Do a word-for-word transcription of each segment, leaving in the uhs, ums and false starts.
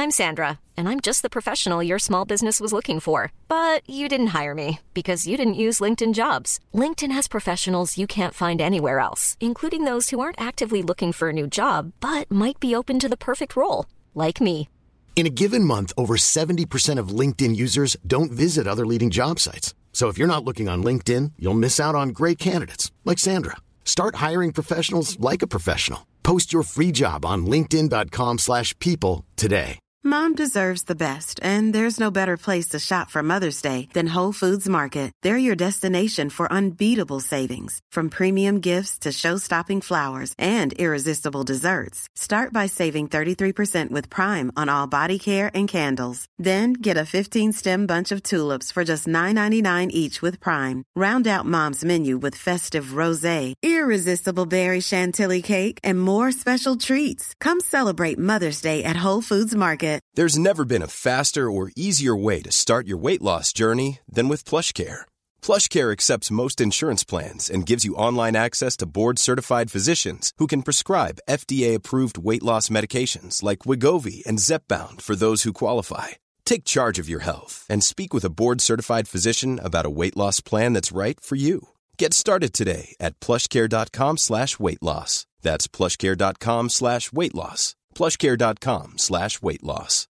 I'm Sandra, and I'm just the professional your small business was looking for. But you didn't hire me because you didn't use LinkedIn Jobs. LinkedIn has professionals you can't find anywhere else, including those who aren't actively looking for a new job, but might be open to the perfect role, like me. In a given month, over seventy percent of LinkedIn users don't visit other leading job sites. So if you're not looking on LinkedIn, you'll miss out on great candidates like Sandra. Start hiring professionals like a professional. Post your free job on linkedin dot com slash people today. Mom deserves the best, and there's no better place to shop for Mother's Day than Whole Foods Market. They're your destination for unbeatable savings, from premium gifts to show-stopping flowers and irresistible desserts. Start by saving thirty-three percent with Prime on all body care and candles. Then get a fifteen-stem bunch of tulips for just nine ninety-nine each with Prime. Round out Mom's menu with festive rosé, irresistible berry chantilly cake, and more special treats. Come celebrate Mother's Day at Whole Foods Market. There's never been a faster or easier way to start your weight loss journey than with PlushCare. PlushCare accepts most insurance plans and gives you online access to board-certified physicians who can prescribe F D A-approved weight loss medications like Wegovy and Zepbound for those who qualify. Take charge of your health and speak with a board-certified physician about a weight loss plan that's right for you. Get started today at plushcare.com slash weight loss. That's plushcare.com slash weight loss. plushcare.com slash weight loss.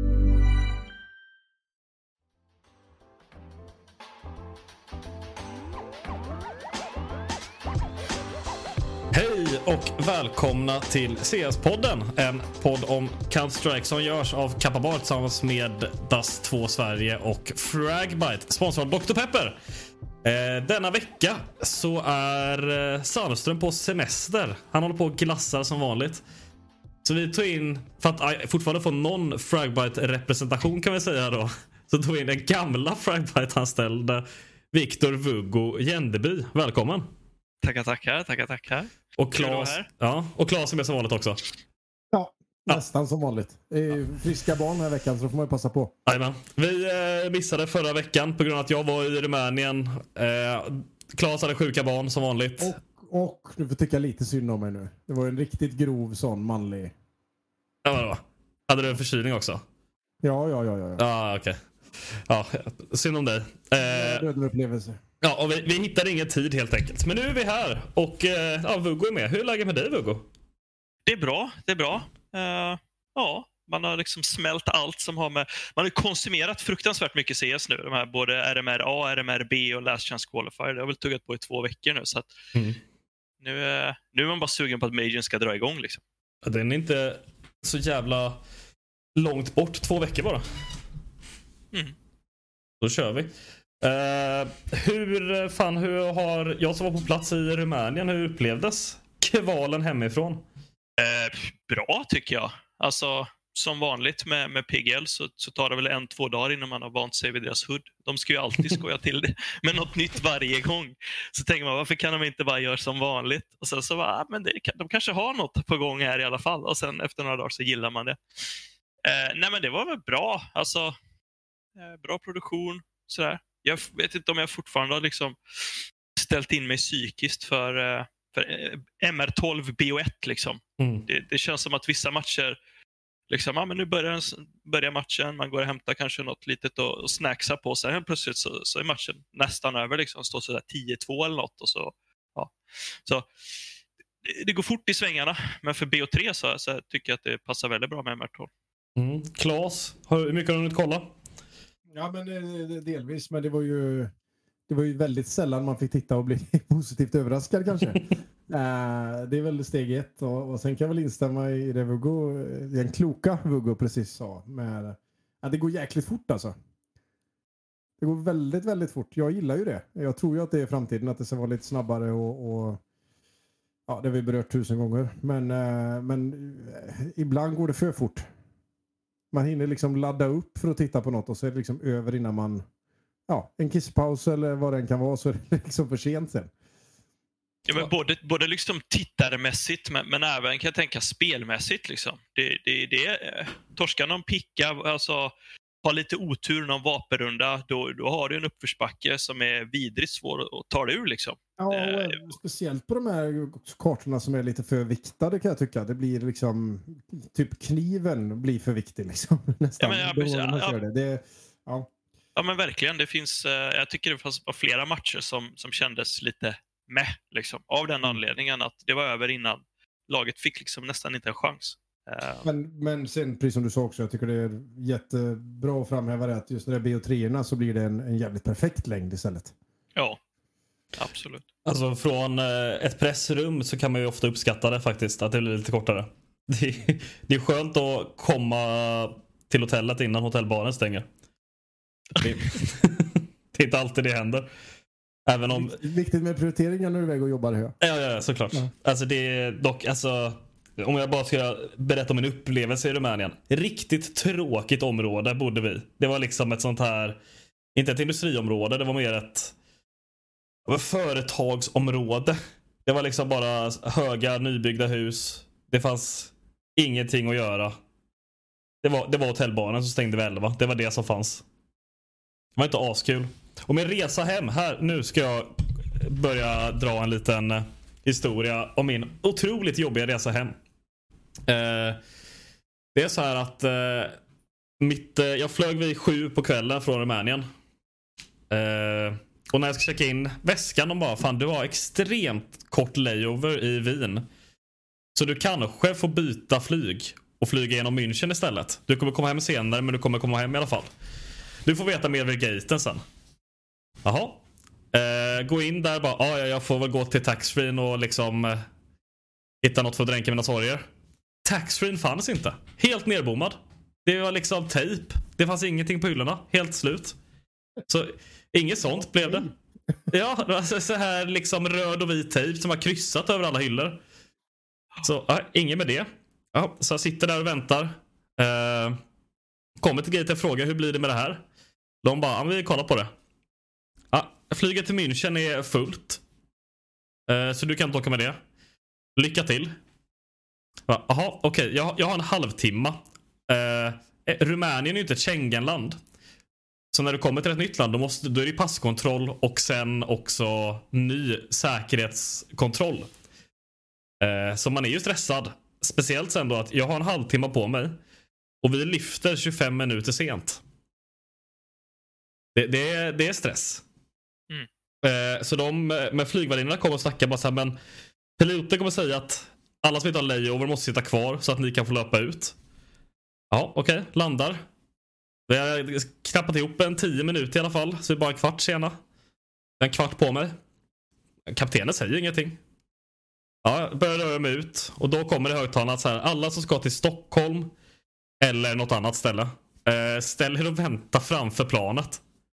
Hej och välkomna till C S-podden, en podd om Counter-Strike som görs av Kappa Bar tillsammans med Dust två Sverige och Fragbite, sponsrad av doktor Pepper. Eh, denna vecka så är eh, Sandström på semester. Han håller på och glassar som vanligt. Så vi tog in, för att uh, fortfarande få någon Fragbite-representation kan vi säga då, så tog vi in den gamla Fragbite-anställda Viktor Vuggo Jändeby. Välkommen. Tackar, tackar, tackar, tackar. Och Claes, ja, och Claes är med som vanligt också. Ja, nästan ja. Som vanligt. Det är friska barn den här veckan, så får man ju passa på. Jajamän. Vi eh, missade förra veckan på grund av att jag var i Rumänien. Eh, Claes hade sjuka barn som vanligt. Och, och du får tycka lite synd om mig nu. Det var en riktigt grov sån manlig. Ja, vadå? Hade du en förkylning också? Ja, ja, ja. Ja, ja. ah, okej. Okay. Ja, synd om dig. Eh, Dödlig upplevelse. Ja, och vi, vi hittade ingen tid helt enkelt. Men nu är vi här och eh, ja, Vuggo är med. Hur är läget med dig, Vuggo? Det är bra, det är bra. Uh, ja, man har liksom smält allt som har med... Man har konsumerat fruktansvärt mycket C S nu. De här både R M R A, R M R B och Last Chance Qualifier. Det har väl tuggat på i två veckor nu. Så att mm. nu, uh, nu är man bara sugen på att Majorn ska dra igång. Liksom. Den är inte så jävla långt bort. Två veckor bara. Mm. Då kör vi. Uh, hur fan hur har jag som var på plats i Rumänien, hur upplevdes kvalen hemifrån? Uh, bra tycker jag. Alltså som vanligt med, med P G L så, så tar det väl en, två dagar innan man har vant sig vid deras hood. De ska ju alltid skoja till det med något nytt varje gång. Så tänker man, varför kan de inte bara göra som vanligt? Och sen så bara, ah, men det, de kanske har något på gång här i alla fall. Och sen efter några dagar så gillar man det. Uh, nej men det var väl bra. Alltså uh, bra produktion sådär. Jag vet inte om jag fortfarande har liksom ställt in mig psykiskt för, för M R tolv B O ett. Liksom. Mm. Det, det känns som att vissa matcher, liksom, ja, men nu börjar, börjar matchen, man går och hämtar kanske något litet och, och snacksar på sig. Helt plötsligt så, så är matchen nästan över, liksom, står sådär tio två eller något. Och så, ja. så det, det går fort i svängarna, men för B O tre så, så tycker jag att det passar väldigt bra med M R tolv. Mm. Claes, hur mycket har du hunnit kolla? Ja, men delvis, men det var ju det var ju väldigt sällan man fick titta och bli positivt överraskad kanske. uh, det är väl steg ett och, och sen kan jag väl instämma i det Vuggo, den kloka Vuggo precis sa med att det går jäkligt fort alltså. Det går väldigt, väldigt fort. Jag gillar ju det. Jag tror ju att det är framtiden, att det ska vara lite snabbare och, och ja, det har vi berört tusen gånger. Men, uh, men uh, ibland går det för fort. Man hinner liksom ladda upp för att titta på något och så är det liksom över innan man, ja, en kisspaus eller vad den kan vara, så är det liksom för sent sen. Ja, men både, både liksom tittarmässigt men, men även kan jag tänka spelmässigt liksom. Det, det, det är torskarna om picka, alltså har lite otur någon vapenrunda, då, då har du en uppförsbacke som är vidrigt svår att ta dig ur liksom. Ja, och Eh, speciellt på de här kartorna som är lite för viktade kan jag tycka. Det blir liksom, typ kniven blir för viktig liksom. Nästan. Ja, men ja, Då precis. man Ja. kör det. Det, ja. Ja, men verkligen. Det finns, eh, jag tycker det fanns bara flera matcher som, som kändes lite med liksom, av den anledningen att det var över innan laget fick liksom nästan inte en chans. Eh, Men, men sen, precis som du sa också, jag tycker det är jättebra att framhäva det att just när det är B O tre-erna så blir det en, en jävligt perfekt längd istället. ja, absolut. Alltså från eh, ett pressrum så kan man ju ofta uppskatta det faktiskt, att det blir lite kortare. Det är, det är skönt att komma till hotellet innan hotellbaren stänger. Det, det är inte alltid det händer. Även om... Viktigt med prioriteringar när du är iväg och jobbar här. Ja, ja, såklart. Ja. Alltså det är dock, alltså... Om jag bara ska berätta om en upplevelse i Rumänien. Riktigt tråkigt område bodde vi. Det var liksom ett sånt här... Inte ett industriområde, det var mer ett... Det var företagsområde. Det var liksom bara höga, nybyggda hus. Det fanns ingenting att göra. Det var, det var hotellbaren som stängde vid elva. Det var det som fanns. Det var inte askul. Och min resa hem, här, nu ska jag börja dra en liten historia om min otroligt jobbiga resa hem. Eh, det är så här att eh, mitt, eh, jag flög vid sju på kvällen från Rumänien. Eh, och när jag ska checka in väskan, de bara, fan, du har extremt kort layover i Wien. Så du kanske får byta flyg och flyga genom München istället. Du kommer komma hem senare, men du kommer komma hem i alla fall. Du får veta mer vid gaten sen. Jaha. Eh, gå in där bara, ah, ja, jag får väl gå till taxfree och liksom eh, hitta något för att dränka mina sorger. Taxfree fanns inte. Helt nerbommad. Det var liksom tejp. Det fanns ingenting på hyllorna. Helt slut. Så inget sånt blev det. Ja, det var så här liksom röd och vit tejp som har kryssat över alla hyllor. Så ja, inget med det. Ja, så jag sitter där och väntar. Eh, kommer till gaten och frågar, hur blir det med det här? De bara, ja, vi kollar på det. Ja, flyget till München är fullt. Eh, så du kan inte åka med det. Lycka till. Jaha, okej. Okay. Jag, jag har en halvtimme. Eh, Rumänien är ju inte ett Schengenland. Så när du kommer till ett nytt land, då, måste, då är det passkontroll och sen också ny säkerhetskontroll. Eh, så man är ju stressad. Speciellt sen då att jag har en halvtimme på mig. Och vi lyfter tjugofem minuter sent. Det, det, är, det är stress. Mm. Eh, så de med flygvärdinnorna kommer och snackar bara så här, men piloten kommer säga att alla som inte har layover måste sitta kvar så att ni kan få löpa ut. Ja, okej, okay, landar. Vi har knappat ihop en tio minuter i alla fall, så vi är bara en kvart sena. En kvart på mig. Kaptenen säger ingenting. Ja, jag börjar röra mig ut. Och då kommer det högtalarna så här, alla som ska till Stockholm eller något annat ställe, eh, ställ er och vänta framför planet.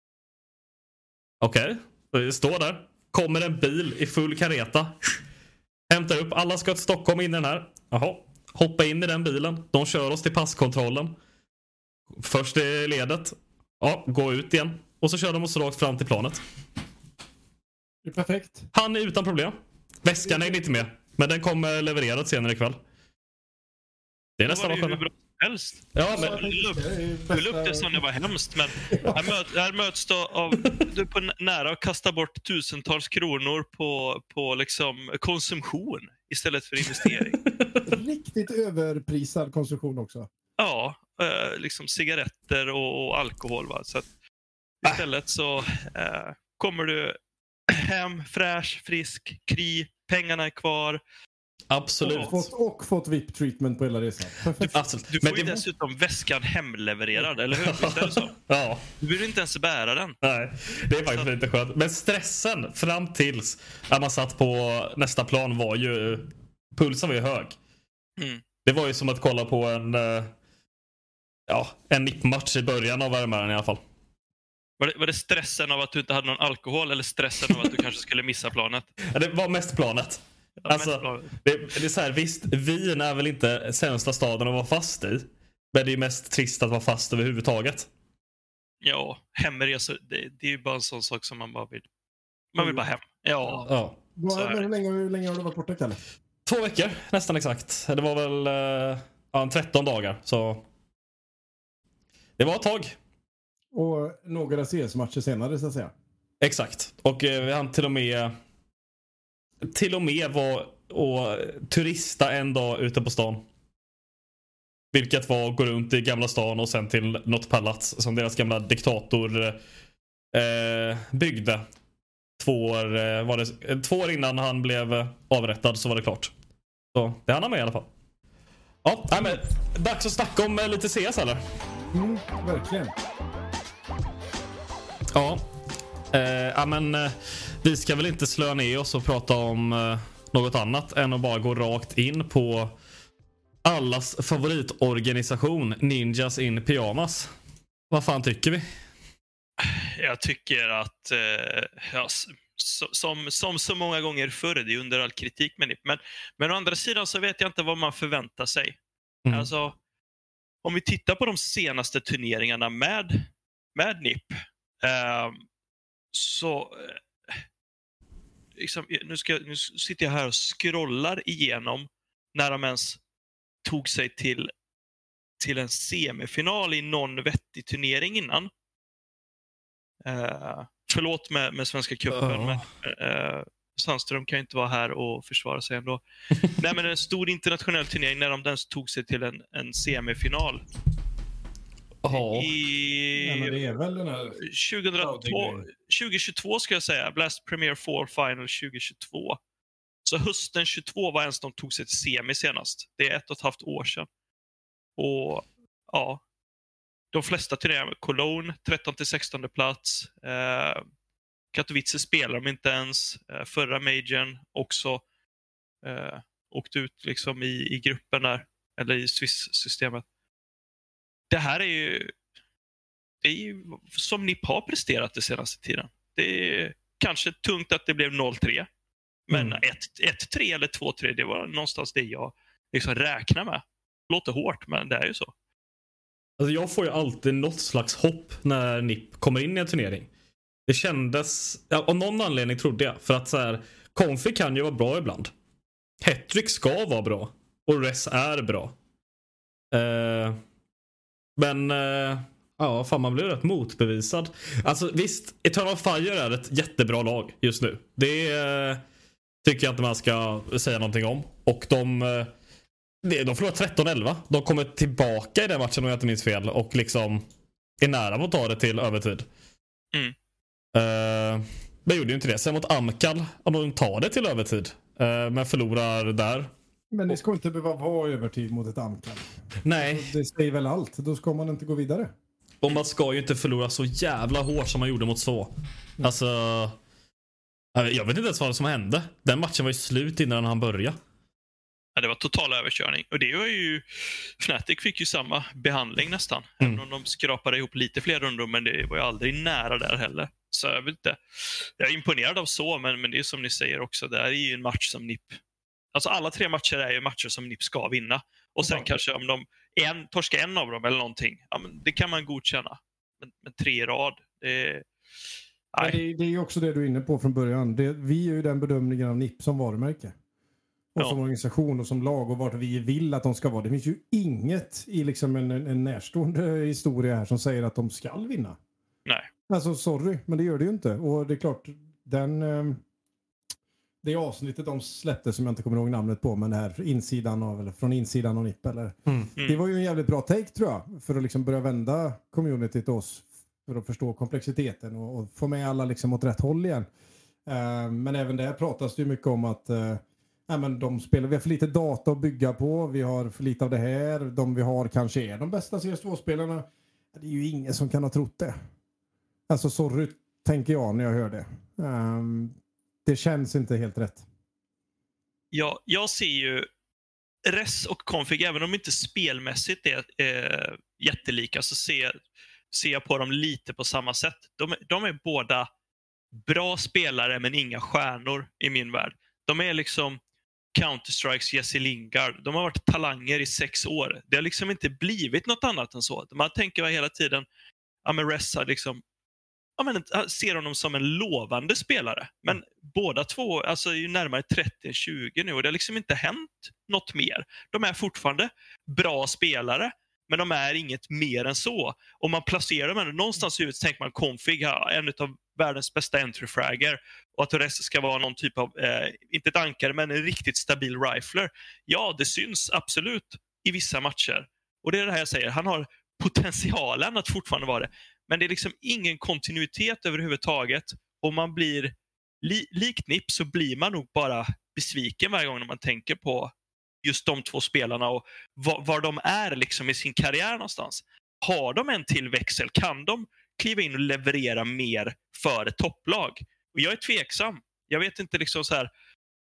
Okej, okay. Står där. Kommer en bil i full kareta. Hämtar upp, alla ska till Stockholm in i den här. Jaha, hoppa in i den bilen. De kör oss till passkontrollen. Först i ledet. Ja, gå ut igen. Och så kör de oss rakt fram till planet. Det är perfekt. Han är utan problem. Väskan är inte med, men den kommer levererad senare ikväll. Det är nästan vad hur bra som helst. Ja, men du luktar som det var hemskt, men här, möt, här möts då av du är på nära att kasta bort tusentals kronor på, på liksom konsumtion istället för investering. Riktigt överprisad konsumtion också. Ja, eh, liksom cigaretter och, och alkohol, va? Så att istället så eh, kommer du hem fräsch, frisk, kry, pengarna är kvar. Absolut. Och fått, och fått V I P-treatment på hela resan. Du, Absolut. du får Men ju det... dessutom väskan hemlevererad, eller hur? Visst är det så? Ja. Du vill inte ens bära den. Nej, det är faktiskt så... lite skönt. Men stressen fram tills när man satt på nästa plan var ju... Pulsen var ju hög. Mm. Det var ju som att kolla på en... Ja, en nippmatch i början av värmaren i alla fall. Var det, var det stressen av att du inte hade någon alkohol eller stressen av att du kanske skulle missa planet? Ja, det var mest planet. Ja, alltså, mest planet. Det, det är så här, visst, Wien är väl inte sämsta staden att vara fast i. Men det är mest trist att vara fast överhuvudtaget. Ja, hemresor, det, det är ju bara en sån sak som man bara vill. Man vill bara hem. Ja. Ja. Var, hur, länge, hur länge har du varit borta, Kalle? Två veckor, nästan exakt. Det var väl ja, tretton dagar, så... Det var ett tag. Och några C S-matcher senare så att säga. Exakt. Och eh, han till och med till och med var och turista en dag ute på stan. Vilket var att gå runt i Gamla stan och sen till något palats som deras gamla diktator eh, byggde. Två år, eh, var det, två år innan han blev avrättad så var det klart. Så det hann han med i alla fall. Ja, nej, men dags att snacka om eh, lite C S eller? Mm, verkligen. Ja. Eh, ja men eh, vi ska väl inte slå ner oss och prata om eh, något annat än att bara gå rakt in på allas favoritorganisation, Ninjas in Pyjamas. Vad fan tycker vi? Jag tycker att eh, ja, så, som, som så många gånger förr, det är under all kritik med N I P. Men, men å andra sidan så vet jag inte vad man förväntar sig. Mm. Alltså, om vi tittar på de senaste turneringarna med, med N I P eh, så eh, liksom, nu, ska, nu sitter jag här och scrollar igenom när de ens tog sig till, till en semifinal i någon vettig turnering innan. Uh, förlåt med, med Svenska cupen, oh. men uh, Sandström kan ju inte vara här och försvara sig ändå. Nej, men en stor internationell turnering när de ens tog sig till en, en semifinal. Oh. I ja, men det är väl den här tjugohundratvå, tjugohundratjugotvå ska jag säga. Blast Premier Four Final tjugohundratjugotvå. Så hösten tjugotvå var ens de tog sig till semi senast. Det är ett och ett halvt år sedan. Och ja, de flesta turneringar, Cologne trettonde till sextonde plats. Eh, Katowice spelar de inte ens. Eh, förra majorn också eh, åkte ut liksom i, i gruppen där. Eller i Swiss-systemet. Det här är ju, det är ju som N I P har presterat den senaste tiden. Det är kanske tungt att det blev noll tre. Men mm. ett tre eller två tre, det var någonstans det jag liksom räknar med. Låter hårt, men det är ju så. Alltså jag får ju alltid något slags hopp när N I P kommer in i en turnering. Det kändes, ja, av någon anledning trodde jag. För att så här, Confi kan ju vara bra ibland. Hattrick ska vara bra. Och Res är bra. Uh, men uh, ja, fan man blir rätt motbevisad. Alltså visst, Eternal Fire är ett jättebra lag just nu. Det uh, tycker jag inte man ska säga någonting om. Och de... Uh, De förlorar tretton elva. De kommer tillbaka i den matchen om jag inte minns fel. Och liksom är nära mot att ta det till övertid. Mm. Uh, men gjorde ju inte det. Sen mot Amkal, om de tar det till övertid. Uh, men förlorar där. Men det ska inte behöva vara övertid mot ett Amkal. Nej. Det säger väl allt. Då ska man inte gå vidare. Och man ska ju inte förlora så jävla hårt som man gjorde mot så. Mm. Alltså... Jag vet inte ens vad som hände. Den matchen var ju slut innan han började. Ja, det var total överkörning. Och det var ju... Fnatic fick ju samma behandling nästan. Mm. Även om de skrapade ihop lite fler rundor. Men det var ju aldrig nära där heller. Så jag vet inte. Jag är imponerad av så. Men, men det är som ni säger också. Det är ju en match som N I P... Alltså alla tre matcher är ju matcher som N I P ska vinna. Och sen mm. kanske om de en, torskar en av dem eller någonting. Ja, men det kan man godkänna. Men, men tre i rad. Det är... Nej. Det, det är ju också det du är inne på från början. Det, vi är ju den bedömningen av N I P som varumärke. Och ja. Som organisation och som lag och vart vi vill att de ska vara. Det finns ju inget i liksom en, en närstående historia här som säger att de ska vinna. Nej. Alltså sorry, men det gör det ju inte. Och det är klart, den, det avsnittet de släppte som jag inte kommer ihåg namnet på, men det här insidan av, eller från insidan av N I P. Eller, mm. Det var ju en jävligt bra take tror jag. För att liksom börja vända community till oss. För att förstå komplexiteten och, och få med alla liksom åt rätt håll igen. Uh, men även där pratas det ju mycket om att uh, ja, men de spelar, vi har för lite data att bygga på. Vi har för lite av det här. De vi har kanske är de bästa C S två-spelarna. Det är ju ingen som kan ha trott det. Alltså sorry, tänker jag när jag hör det. Um, det känns inte helt rätt. Ja, jag ser ju Res och Config, även om de inte spelmässigt är eh, jättelika, så ser, ser jag på dem lite på samma sätt. De, de är båda bra spelare men inga stjärnor i min värld. De är liksom Counter-Strikes Jesse Lingard. De har varit talanger i sex år. Det har liksom inte blivit något annat än så. Man tänker hela tiden, ja men Res har liksom, ja men ser honom som en lovande spelare. Men mm. båda två alltså, är ju närmare trettio tjugo nu och det har liksom inte hänt något mer. De är fortfarande bra spelare, Men de är inget mer än så. Om man placerar dem någonstans i huvudet så tänker man Config, en av världens bästa entry-fragger. Och att Torres ska vara någon typ av, eh, inte ett ankare, men en riktigt stabil rifler. Ja, det syns absolut i vissa matcher. Och det är det här jag säger. Han har potentialen att fortfarande vara det. Men det är liksom ingen kontinuitet överhuvudtaget. Och man blir, li, likt Nipp så blir man nog bara besviken varje gång när man tänker på just de två spelarna och var, var de är liksom i sin karriär någonstans. Har de en till växel? Kan de kliva in och leverera mer för ett topplag? Och jag är tveksam. Jag vet inte liksom så här.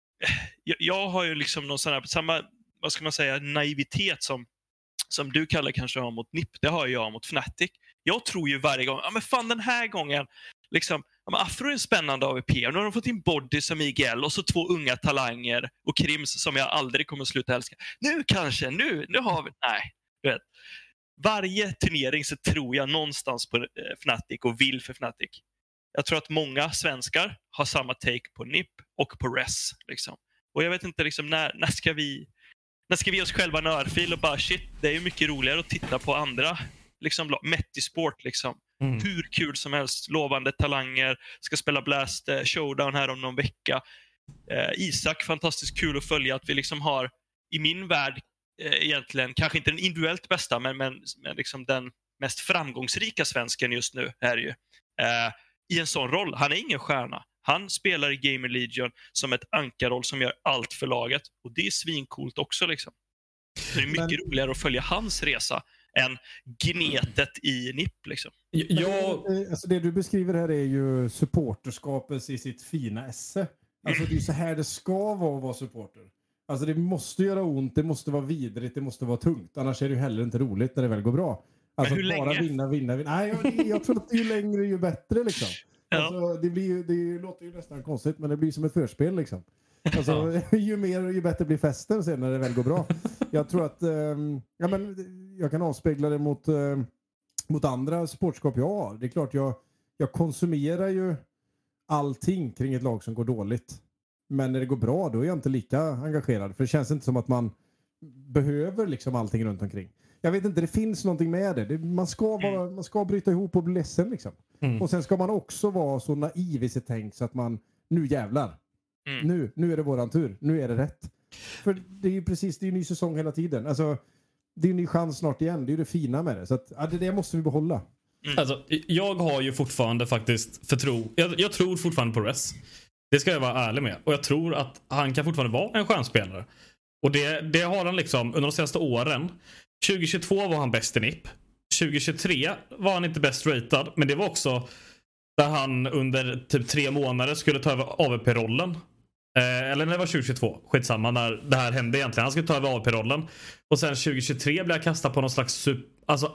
Jag, jag har ju liksom någon sån här, samma, vad ska man säga, naivitet som, som du kallar kanske har mot Nipp. Det har jag mot Fnatic. Jag tror ju varje gång, ja men fan den här gången liksom, ja, men Afro är en spännande A V P. Nu har de fått in Body som Miguel och så två unga talanger och Krims som jag aldrig kommer sluta älska. Nu kanske, nu, nu har vi, nej. Du vet. Varje turnering så tror jag någonstans på Fnatic och vill för Fnatic. Jag tror att många svenskar har samma take på Nipp och på Res. Liksom. Och jag vet inte liksom, när, när ska vi när ska vi oss själva en örfil och bara shit, det är ju mycket roligare att titta på andra liksom, Metti-sport liksom. Mm. Hur kul som helst, lovande talanger, ska spela Blast eh, Showdown här om någon vecka. eh, Isak, fantastiskt kul att följa att vi liksom har i min värld eh, egentligen, kanske inte den individuellt bästa men, men, men liksom den mest framgångsrika svensken just nu är ju eh, i en sån roll. Han är ingen stjärna. Han spelar i Gamer Legion som ett ankarroll som gör allt för laget. Och det är svincoolt också liksom. Så det är mycket men... roligare att följa hans resa än gnetet i Nipp liksom. Jag... Alltså det du beskriver här är ju supporterskapet i sitt fina esse. Alltså det är så här det ska vara att vara supporter. Alltså det måste göra ont, det måste vara vidrigt, det måste vara tungt. Annars är det ju heller inte roligt när det väl går bra. Alltså men hur bara länge? vinna, vinna, vinna. Nej, jag, jag tror att ju längre ju bättre liksom. Ja. Alltså, det, blir ju, det låter ju nästan konstigt, men det blir som ett förspel liksom. Alltså, ju mer ju bättre blir festen sen när det väl går bra. Jag tror att um, ja, men, jag kan avspegla det mot, uh, mot andra supportskap jag har. Det är klart, jag, jag konsumerar ju allting kring ett lag som går dåligt. Men när det går bra, då är jag inte lika engagerad. För det känns inte som att man behöver liksom allting runt omkring. Jag vet inte, det finns någonting med det. det man, ska vara, mm. man ska bryta ihop och bli ledsen liksom. Mm. Och sen ska man också vara så naiv i sitt tänk så att man, nu jävlar. Mm. Nu, nu är det våran tur. Nu är det rätt. För det är ju precis, det är ju ny säsong hela tiden. Alltså, det är ju ny chans snart igen. Det är ju det fina med det. Så att, ja, det, det måste vi behålla. Mm. Alltså, jag har ju fortfarande faktiskt förtro... Jag, jag tror fortfarande på Res. Det ska jag vara ärlig med. Och jag tror att han kan fortfarande vara en stjärnspelare. Och det, det har han liksom under de senaste åren. tjugohundratjugotvå var han bäst i Nipp. tjugohundratjugotre var han inte bäst ratad. Men det var också där han under typ tre månader skulle ta över A V P-rollen. Eh, eller när det var tjugohundratjugotvå. Skitsamma när det här hände egentligen. Han skulle ta över A V P-rollen. Och sen tjugohundratjugotre blev han kastad på någon slags sup- alltså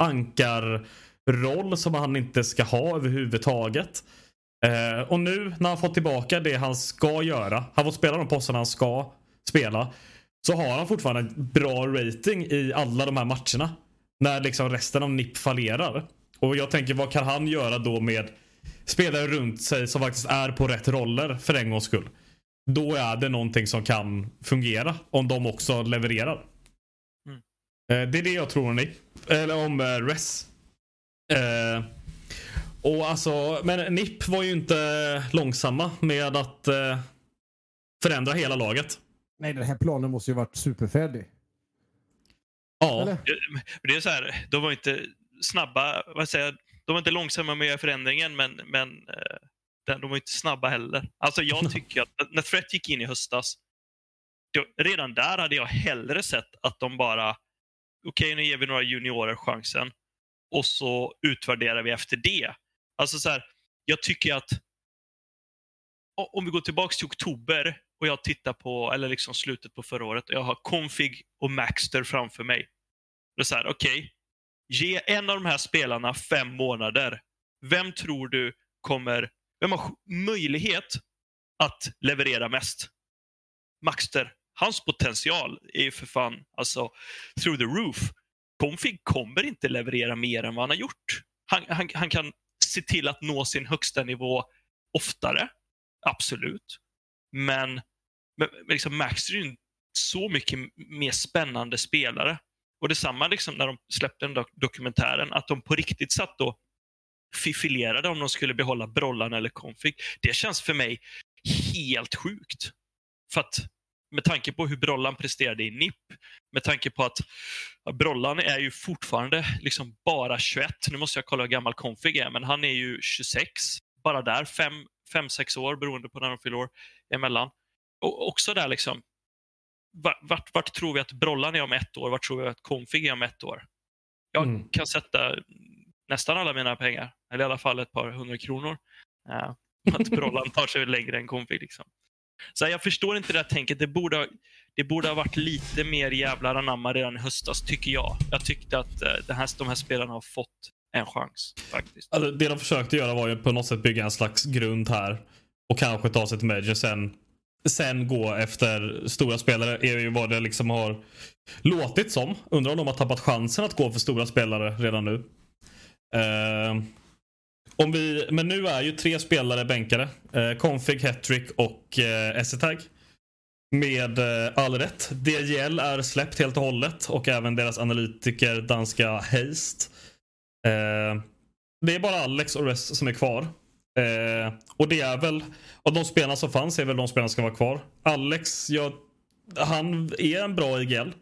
ankarroll som han inte ska ha överhuvudtaget. Eh, och nu när han fått tillbaka det han ska göra. Han får spela de posterna han ska spela. Så har han fortfarande en bra rating i alla de här matcherna. När liksom resten av Nipp fallerar. Och jag tänker, vad kan han göra då med spelare runt sig som faktiskt är på rätt roller för en gångs skull? Då är det någonting som kan fungera om de också levererar. Mm. Eh, det är det jag tror om Nipp. Eller om eh, Res. Eh, och alltså, men Nipp var ju inte långsamma med att eh, förändra hela laget. Nej, den här planen måste ju varit superfärdig. Ja. Eller? Det är så här, de var inte snabba, vad säger jag, de var inte långsamma med förändringen, men, men de var inte snabba heller. Alltså jag tycker att när Threat gick in i höstas, då, redan där hade jag hellre sett att de bara, okej, okay, nu ger vi några juniorer chansen och så utvärderar vi efter det. Alltså så här, jag tycker att om vi går tillbaka till oktober och jag tittar på, eller liksom slutet på förra året, och jag har Config och Maxter framför mig. Det är så här, okej, okay, ge en av de här spelarna fem månader. Vem tror du kommer, vem har möjlighet att leverera mest? Maxter, hans potential är ju för fan, alltså, through the roof. Config kommer inte leverera mer än vad han har gjort. Han, han, han kan se till att nå sin högsta nivå oftare. Absolut. Men, men liksom Maxter är ju en så mycket mer spännande spelare. Och detsamma liksom när de släppte den dok- dokumentären, att de på riktigt satt då fifilerade om de skulle behålla Brollan eller Config. Det känns för mig helt sjukt. För att med tanke på hur Brollan presterade i N I P, med tanke på att ja, Brollan är ju fortfarande liksom bara tjugoett. Nu måste jag kolla hur gammal Config är, men han är ju tjugosex. Bara där, fem sex år beroende på när de fyller år emellan. Och också där liksom, vart, vart tror vi att Brollan är om ett år? Vart tror vi att Config är om ett år? Jag mm. kan sätta nästan alla mina pengar, eller i alla fall ett par hundra kronor. Uh, att Brollan tar sig längre än Config liksom. Så jag förstår inte det här tänket. Det borde, det borde ha varit lite mer jävlar anamma redan i höstas, tycker jag. Jag tyckte att uh, det här, de här spelarna har fått en chans faktiskt. Alltså, det de försökte göra var ju på något sätt bygga en slags grund här och kanske ta sig till Major sen, sen gå efter stora spelare är ju vad det liksom har låtit som. Undrar om de har tappat chansen att gå för stora spelare redan nu. Uh, om vi, men nu är ju tre spelare bänkade. Uh, Config, Hattrick och uh, S-Tag. Med uh, all rätt. D J L är släppt helt och hållet. Och även deras analytiker danska Heist. Uh, det är bara Alex och Rest som är kvar. Uh, och det är väl, av de spelarna som fanns är väl de spelarna som ska vara kvar. Alex, jag, han är en bra I G L.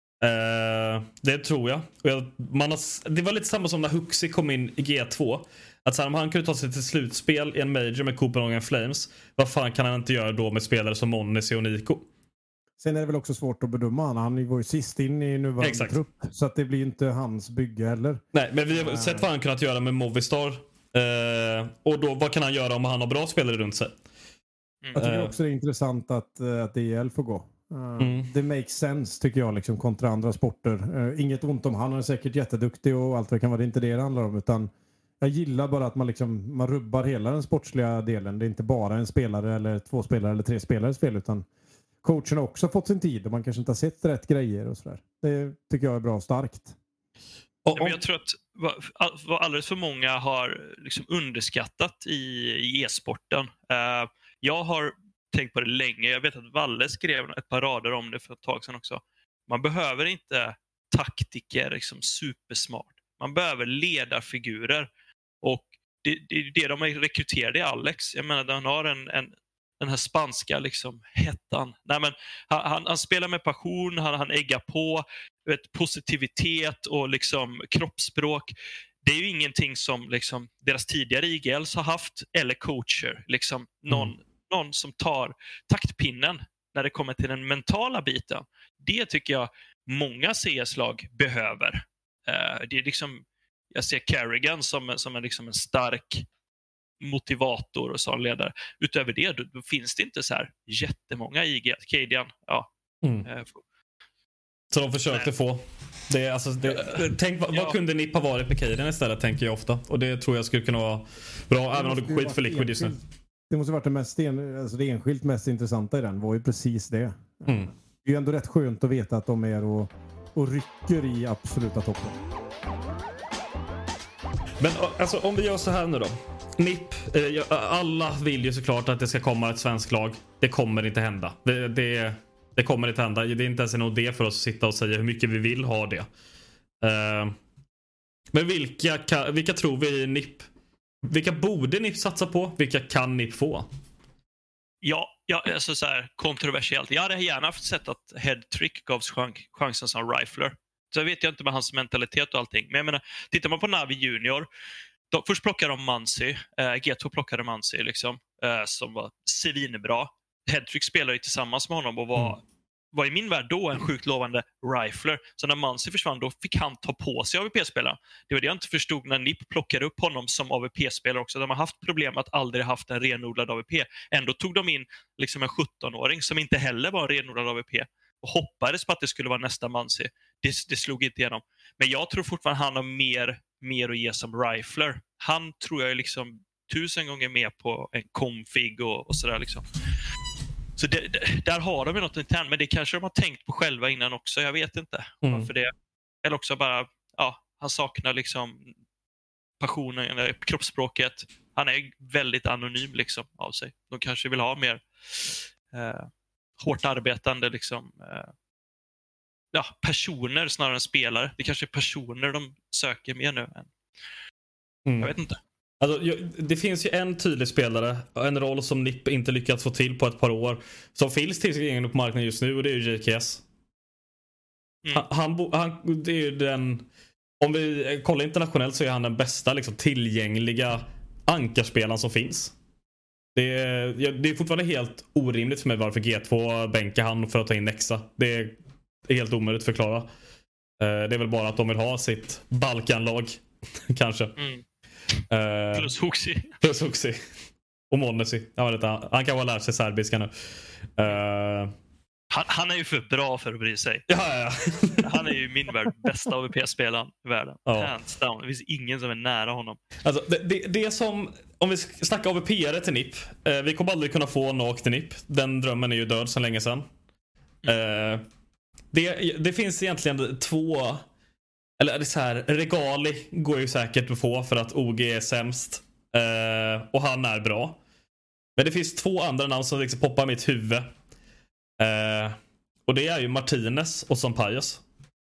Uh, det tror jag. jag man har, det var lite samma som när Huxi kom in i G två. Att så här, om han kunde ta sig till slutspel i en major med Copenhagen Flames, vad fan kan han inte göra då med spelare som Monesi och Nico? Sen är det väl också svårt att bedöma. Han, han var ju sist in i nuvarande Exakt. trupp. Så att det blir inte hans bygge heller. Nej, men vi har uh. sett vad han kunnat göra med Movistar. Uh, och då, vad kan han göra om han har bra spelare runt sig? Mm. Jag tycker också det är intressant att, att D L får gå. Uh, mm. Det makes sense tycker jag liksom, kontra andra sporter. Uh, inget ont om han, han är säkert jätteduktig och allt det kan vara, det är inte det det handlar om, utan jag gillar bara att man liksom, man rubbar hela den sportsliga delen. Det är inte bara en spelare eller två spelare eller tre spelares fel, utan coachen har också fått sin tid och man kanske inte har sett rätt grejer och sådär. Det tycker jag är bra och starkt. Ja, men jag tror att vad alldeles för många har liksom underskattat i, i e-sporten. Uh, jag har tänkt på det länge. Jag vet att Valle skrev ett par rader om det för ett tag sedan också. Man behöver inte taktiker liksom supersmart. Man behöver ledarfigurer. Och det, det, det de har rekryterat är Alex. Jag menar, han har en, en, den här spanska liksom, hettan. Nej, men han, han, han spelar med passion, han, han äggar på vet, positivitet och liksom, kroppsspråk. Det är ju ingenting som liksom, deras tidigare I G Ls har haft, eller coacher. Liksom, någon, mm. någon som tar taktpinnen när det kommer till den mentala biten. Det tycker jag många C S-lag behöver. Uh, det är liksom, jag ser Carrigan som, som är liksom en stark motivator och sån ledare. Utöver det då, då finns det inte så här jättemånga I G L. Cadian, ja. Mm. Uh, så de försökte Nej. få det, alltså, det, tänk, vad, ja. vad kunde N I P ha varit med Cadian istället, tänker jag ofta. Och det tror jag skulle kunna vara bra, det även om det går skit för Liquid just nu. Det måste varit det, mest en, alltså det enskilt mest intressanta i den var ju precis det. Mm. Det är ju ändå rätt skönt att veta att de är och, och rycker i absoluta toppen. Men alltså, om vi gör så här nu då. N I P, eh, alla vill ju såklart att det ska komma ett svensk lag. Det kommer inte hända. Det, det, det kommer inte hända. Det är inte ens en idé för oss att sitta och säga hur mycket vi vill ha det. Uh, men vilka, vilka tror vi N I P? Vilka borde N I P satsa på? Vilka kan N I P få? Ja, ja alltså så här kontroversiellt. Jag hade gärna sett att Headtrick gavs chans, chansen som rifler. Så jag vet jag inte med hans mentalitet och allting. Men jag menar, tittar man på Navi Junior, då, först plockade de Mansi. Eh, G två plockade Mansi liksom, eh, som var svinbra. Headtrick spelade ju tillsammans med honom och var, mm. var i min värld då en sjukt lovande rifler. Så när Mansi försvann, då fick han ta på sig A V P-spelaren. Det var det jag inte förstod när N I P plockade upp honom som A V P-spelare också. De har haft problem att aldrig haft en renodlad A V P. Ändå tog de in liksom en sjutton-åring som inte heller var en renodlad A V P. Och hoppades på att det skulle vara nästa Mansi. Det, det slog inte igenom. Men jag tror fortfarande han har mer, mer att ge som rifler. Han tror jag är liksom tusen gånger mer på en config och, och sådär liksom. Så det, det, där har de ju något internt. Men det kanske de har tänkt på själva innan också. Jag vet inte mm. varför det. Eller också bara, ja, han saknar liksom passionen, eller kroppsspråket. Han är väldigt anonym liksom av sig. De kanske vill ha mer eh, hårt arbetande liksom, eh, ja, personer snarare än spelare. Det kanske är personer de söker mer nu än. Mm. Jag vet inte. Alltså, det finns ju en tydlig spelare, en roll som N I P inte lyckats få till på ett par år, som finns tillgänglig på marknaden just nu, och det är ju J K S. Mm. Han, han, han, det är ju den, om vi kollar internationellt så är han den bästa liksom, tillgängliga ankarspelaren som finns. Det är, det är fortfarande helt orimligt för mig varför G två bänkar han för att ta in Nexa. Det är helt omöjligt att förklara. Det är väl bara att de vill ha sitt Balkanlag kanske. Mm. Uh, plus Huxi. Plus Huxi. Och Monesi. Jag vet inte, han kan ha lärt sig serbiska nu. Uh, han, han är ju för bra för att bry sig. Ja, ja, ja. Han är ju min värld bästa A V P-spelaren i världen. Ja. Hands down. Det finns ingen som är nära honom. Alltså, det, det, det är som, om vi snackar A V P-are till N I P. Uh, vi kommer aldrig kunna få N A K till N I P. Den drömmen är ju död sedan länge sedan. Mm. Uh, det, det finns egentligen två... Eller det är så här, Regali går ju säkert att få för att O G är sämst. Uh, och han är bra. Men det finns två andra namn som liksom poppar i mitt huvud. Uh, och det är ju Martinez och Sampayos.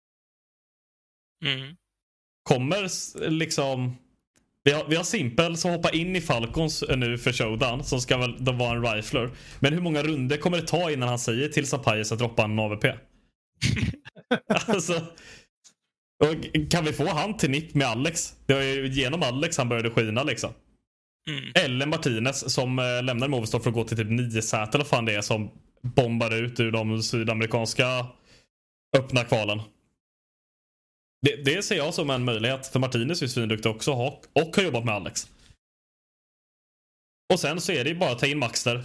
Mm. Kommer liksom... Vi har, vi har Simpel som hoppar in i Falcons nu för showdown. Som ska väl de vara en rifler. Men hur många runder kommer det ta innan han säger till Sampayos att droppa en A V P? Alltså... Och kan vi få han till N I P med Alex? Det var ju genom Alex han började skina liksom. Mm. Eller Martinez som äh, lämnar Movistar för att gå till typ nio sätt eller fan det är, som bombar ut ur de sydamerikanska öppna kvalen. Det, det ser jag som en möjlighet, för Martinez är ju svinduktig också och, och har jobbat med Alex. Och sen så är det ju bara att ta in Maxter.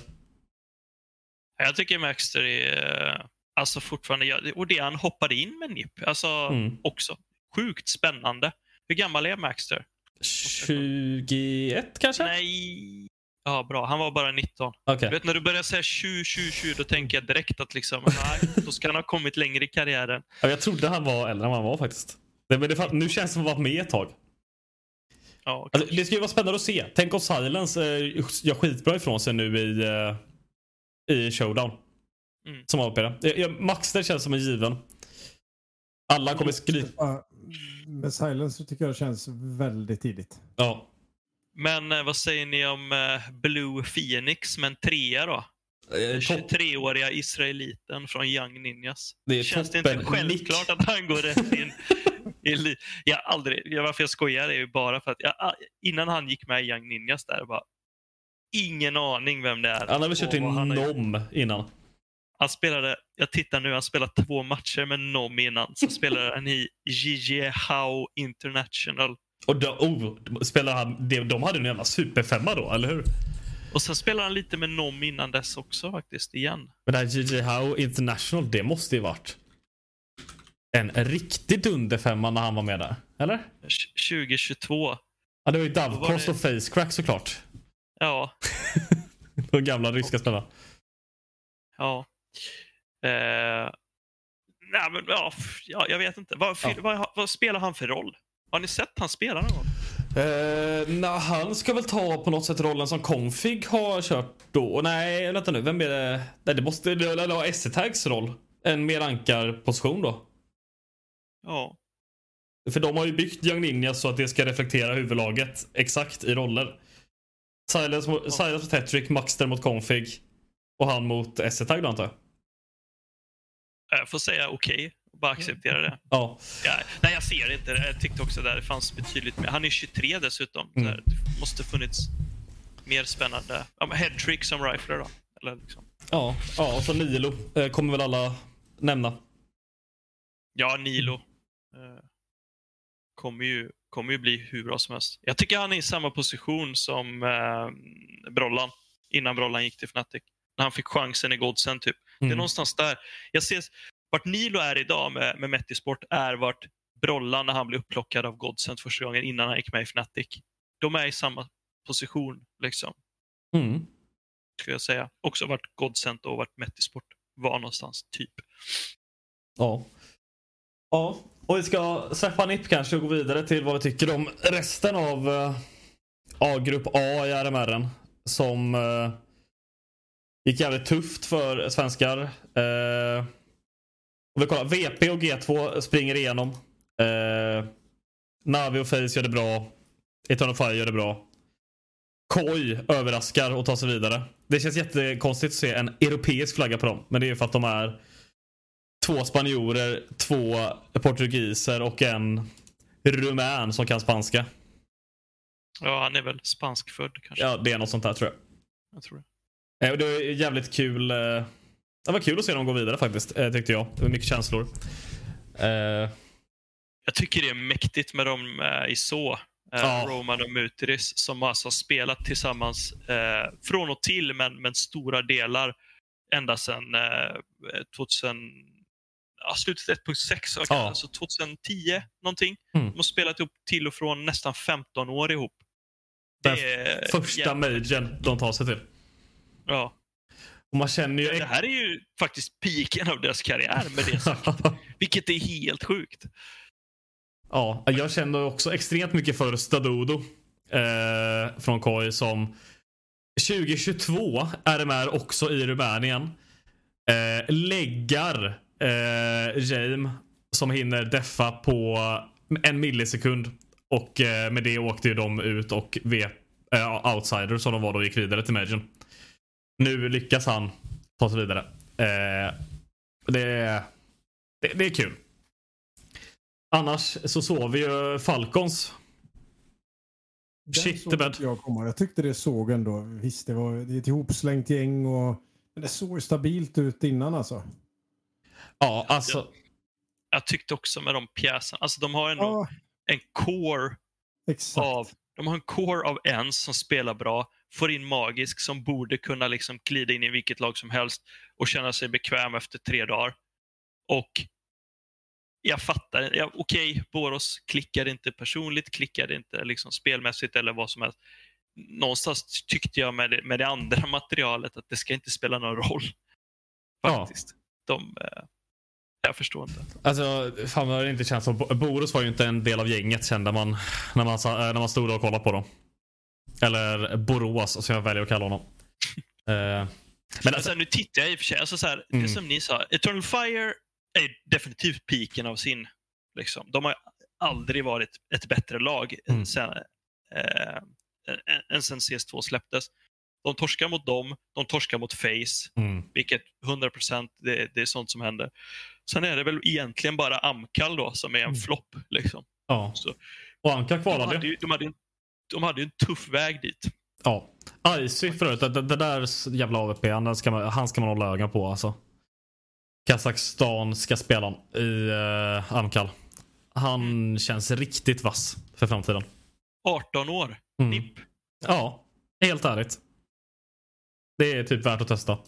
Jag tycker Maxter är alltså fortfarande, och det han hoppade in med N I P alltså mm. också sjukt spännande. Hur gammal är Maxter? tjugoett kanske? Nej. Ja, bra. Han var bara nitton. Okay. Du vet, när du börjar säga tjugo, tjugo, tjugo, då tänker jag direkt att liksom, nej, då ska han ha kommit längre i karriären. Ja, jag trodde han var äldre än han var faktiskt. Det, men det, nu känns det som att han var med ett tag. Ja, alltså, det ska ju vara spännande att se. Tänk om Silence eh, gör skitbra ifrån sig nu i, eh, i showdown. Mm. Som A V P. Ja, Maxter känns som en given. Alla kommer skriva. Ja, med Silence tycker jag det känns väldigt tidigt. Ja. Men eh, vad säger ni om eh, Blue Phoenix med en trea då? Eh, tjugotre-åriga israeliten från Young Ninjas. Det känns det inte självklart att han går rätt in i jag aldrig, jag, varför jag skojar är ju bara för att jag, innan han gick med i Young Ninjas där bara ingen aning vem det är. Han har väl kört in Nom innan. Han spelade, jag tittar nu, han spelade två matcher med Nom innan. Så spelade han i J J How International. Och då, oh, spelar han, de, de hade en jävla superfemma då, eller hur? Och sen spelade han lite med Nom innan dess också faktiskt, igen. Men det här J J How International, det måste ju varit en riktig dunderfemma när han var med där, eller? tjugo tjugotvå. Ja, det var ju Davkost det... och Facecrack såklart. Ja. De gamla ryska spelarna. Ja. Eh, nej, men, ja, ja, jag vet inte. Vad, ja. vad, vad spelar han för roll? Har ni sett han spela någon gång? Eh, nej, han ska väl ta på något sätt rollen som Config har kört då. Nej, vänta nu. Vem är det? Nej, det måste det vara S C-tags roll. En mer ankarposition då. Ja. För de har ju byggt Young Ninja så att det ska reflektera huvudlaget exakt i roller. Silence, ja. Silence mot Tetrick, Maxter mot Config. Och han mot S C-tag då, antar jag. Jag får säga okej. Okay. Bara acceptera det. Ja. Ja, nej, jag ser inte det. Jag tyckte också där det fanns betydligt mer. Han är tjugotre dessutom. Mm. Där det måste funnits mer spännande. Ja, headtrick som rifler då. Eller liksom. Ja, ja, och så Nilo eh, kommer väl alla nämna. Ja, Nilo. Eh, kommer, ju, kommer ju bli hur bra som helst. Jag tycker han är i samma position som eh, Brollan. Innan Brollan gick till Fnatic. När han fick chansen i Godsend typ. Mm. Det är någonstans där. Jag ser vart Nilo är idag med, med Metisport är vart Brollan när han blev upplockad av Godsend första gången innan han gick med i Fnatic. De är i samma position liksom. Mm. Ska jag säga. Också vart Godsend och vart Metisport var någonstans typ. Ja. Ja, och vi ska släppa N I P kanske och gå vidare till vad vi tycker om resten av uh, A-grupp A i R M R som uh, gick jävligt tufft för svenskar. Uh, Och vi kollar, V P och G två springer igenom. Eh, Navi och Face gör det bra. Eternal Fire gör det bra. Koi överraskar och tar sig vidare. Det känns jättekonstigt att se en europeisk flagga på dem. Men det är för att de är två spanjorer, två portugiser och en rumän som kan spanska. Ja, han är väl spanskfödd kanske. Ja, det är något sånt där tror jag. Jag tror det. Eh, det var jävligt kul. Eh, det var kul att se dem gå vidare faktiskt, eh, tyckte jag. Det var mycket känslor. Eh, Jag tycker det är mäktigt med dem eh, i så. Eh, ja. Roman och Mutiris som alltså har spelat tillsammans eh, från och till, men, men stora delar ända sedan eh, tvåtusen, ja, slutet ett punkt sex, Ja. alltså tjugohundratio någonting. Mm. De har spelat ihop till och från nästan femton år ihop. Det är första jävligt. majorn de tar sig till. Ja. Och man känner ju... Det här är ju faktiskt piken av deras karriär med det sagt. Vilket är helt sjukt. Ja, jag känner också extremt mycket för Stadodo eh, från Koi som tjugohundratjugotvå är med också i Rumänien. Eh, läggar eh, Jaime som hinner deffa på en millisekund. Och eh, med det åkte ju de ut och v, eh, outsider som de var då gick vidare till Majorn. Nu lyckas han ta sig vidare. Eh, det, det, det är kul. Annars så såg vi ju Falcons. Den Shit såg the bed. inte Jag, komma. jag tyckte det såg ändå. Visst, det var det är ett ihopslängt gäng och men det såg stabilt ut innan alltså. Ja, alltså. Jag, jag tyckte också med de pjäserna. Alltså de har ändå Ja, en core exakt. av de har en core av ens som spelar bra, får in magisk som borde kunna liksom glida in i vilket lag som helst och känna sig bekväm efter tre dagar. Och jag fattar, ja, okej, okay, Boros klickade inte personligt, klickade inte liksom spelmässigt eller vad som helst. Någonstans tyckte jag med det, med det andra materialet att det ska inte spela någon roll. Faktiskt. Ja. De, eh, jag förstår inte. Alltså, fan vad det inte känns som. Boros var ju inte en del av gänget, kände man när man, när man stod och kollade på dem. Eller Borås, som jag väljer att kalla honom. uh, men alltså, alltså, nu tittar jag i och för sig, alltså så här, mm. det som ni sa, Eternal Fire är definitivt piken av sin. Liksom. De har aldrig varit ett bättre lag mm. än, sen, eh, än sen C S två släpptes. De torskar mot dem, de torskar mot Face, mm. vilket hundra procent det, det är sånt som händer. Sen är det väl egentligen bara Amkal då som är en mm. flopp. Liksom. Ja. Så, och Amkal kvalade. De hade ju de hade, de hade en tuff väg dit. Ja. Icy förut, det, det där jävla A V P, han ska man, han ska man hålla ögonen på alltså. Kazakstan ska spela i uh, Amkal. Han mm. känns riktigt vass för framtiden. arton år, mm. N I P. Ja, helt ärligt. Det är typ värt att testa.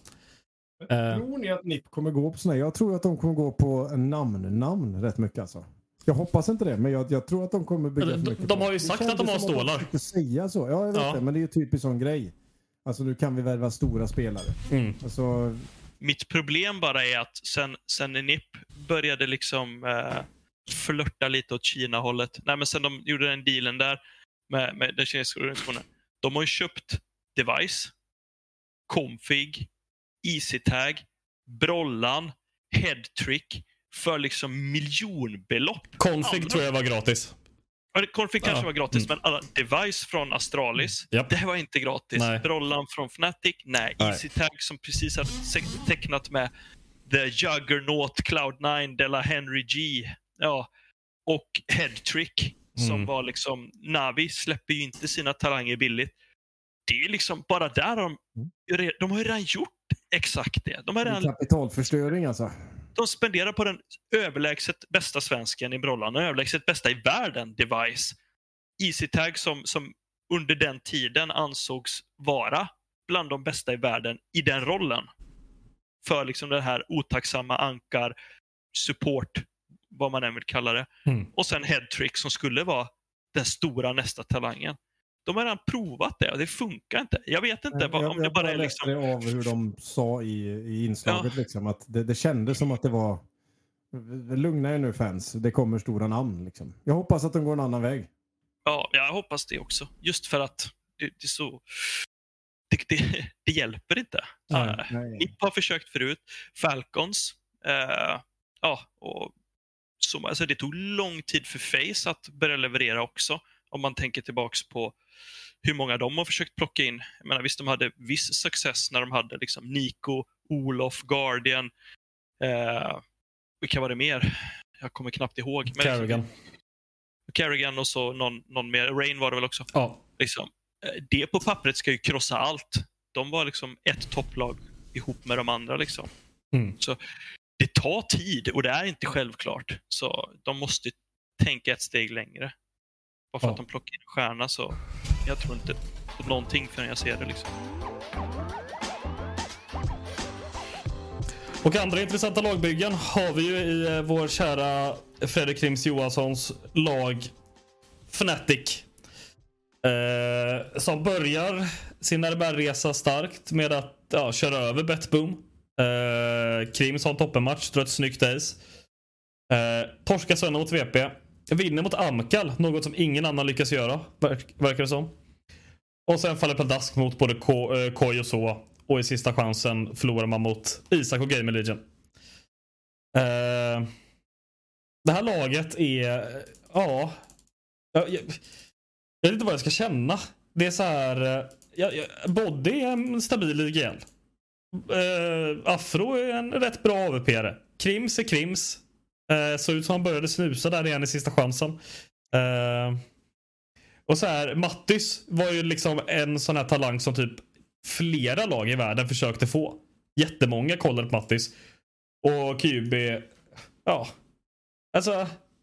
Tror ni att N I P kommer gå på såna här? Jag tror att de kommer gå på namn-namn rätt mycket alltså. Jag hoppas inte det, men jag, jag tror att de kommer bygga de, för mycket. De har ju sagt att de har stålar. De säga så. Ja, jag vet ja. det, men det är ju typiskt sån grej. Alltså nu kan vi värva stora spelare. Mm. Alltså... Mitt problem bara är att sen, sen N I P började liksom eh, flörta lite åt Kina-hållet. Nej, men sen de gjorde den dealen där med, med den kinesiska organisationen. De har ju köpt Device, Config, EasyTag, Brollan, Headtrick för liksom miljonbelopp. Config alla... tror jag var gratis. Config kanske ja. var gratis, mm. men alla Device från Astralis, yep. det var inte gratis. Nej. Brollan från Fnatic, nej. nej. EasyTag som precis hade tecknat med The Juggernaut, Cloud nine, Della Henry G. Ja. Och Headtrick som mm. var liksom, Navi släpper ju inte sina talanger billigt. Det är liksom, bara där de, de har ju redan gjort exakt det. De har redan, kapitalförstöring alltså. De spenderar på den överlägset bästa svensken i Brollan och överlägset bästa i världen, Device. EasyTag som, som under den tiden ansågs vara bland de bästa i världen i den rollen. För liksom den här otacksamma ankar, support, vad man än vill kalla det. Mm. Och sen Headtrick som skulle vara den stora nästa talangen. De har redan provat det och det funkar inte. Jag vet inte jag, om jag, det bara är liksom... Jag av hur de sa i, i inslaget ja. liksom, att det, det kändes som att det var lugna er nu fans, det kommer stora namn liksom. Jag hoppas att de går en annan väg. Ja, jag hoppas det också. Just för att det, det är så... Det, det, det hjälper inte. Nej, uh, nej. N I P har försökt förut. Falcons uh, ja, och så, alltså det tog lång tid för Face att börja leverera också. Om man tänker tillbaks på hur många de har försökt plocka in. Jag menar, visst, de hade viss success när de hade liksom Nico, Olof, Guardian. Eh, vilka var det mer? Jag kommer knappt ihåg. Men Carrigan. Liksom, Carrigan och så någon, någon mer. Rain var det väl också. Ja. Liksom, det på pappret ska ju krossa allt. De var liksom ett topplag ihop med de andra. Liksom. Mm. Så det tar tid och det är inte självklart. Så de måste tänka ett steg längre. Bara för ja. att de plockar in en stjärna så jag tror inte på någonting förrän jag ser det. Liksom. Och andra intressanta lagbyggen har vi ju i vår kära Fredrik Krims Johanssons lag Fnatic. Eh, som börjar sin R B R-resa starkt med att ja, köra över Betboom. Eh, Krims har en toppenmatch, tror ett snyggt ace. Eh, torska sönder mot V P. Vinner mot Amkal, något som ingen annan lyckas göra, verk- verkar det som. Och sen faller pladask mot både K- eh, Koi och så. Och i sista chansen förlorar man mot Isak och Gamer Legion. Eh, det här laget är... Ja... Jag, jag, jag vet inte vad jag ska känna. Det är så här... Ja, ja, Body är en stabil I G L. Eh, Afro är en rätt bra A V P-are. Krims är Krims. Eh, så ut som han började snusa där igen i sista chansen. Eh, och så här, Mattis var ju liksom en sån här talang som typ flera lag i världen försökte få. Jättemånga kollade på Mattis. Och Q B, ja. Alltså,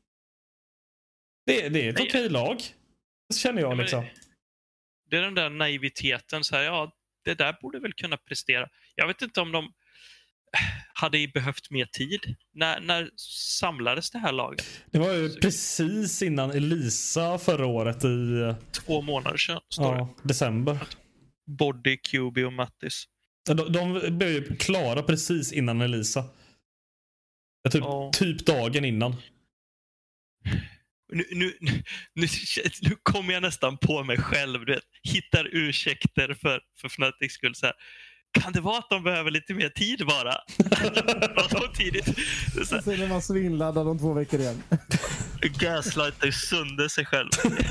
det, det är ett okej okay lag. Så känner jag liksom. Det, det är den där naiviteten. Så här, ja, det där borde väl kunna prestera. Jag vet inte om de hade behövt mer tid. När, när samlades det här laget? Det var ju precis innan Elisa förra året i... Två månader sedan, står ja, det. December. Body, Q B och Mattis. De, de blev ju klara precis innan Elisa. Typ, ja. typ dagen innan. Nu, nu, nu, nu kommer jag nästan på mig själv. Du vet, hittar ursäkter för, för Fnatic skull. Så här. Kan det vara att de behöver lite mer tid bara? Så tidigt. Så sen är man svinladdad om två veckor igen. Gaslightar sönder sig själv.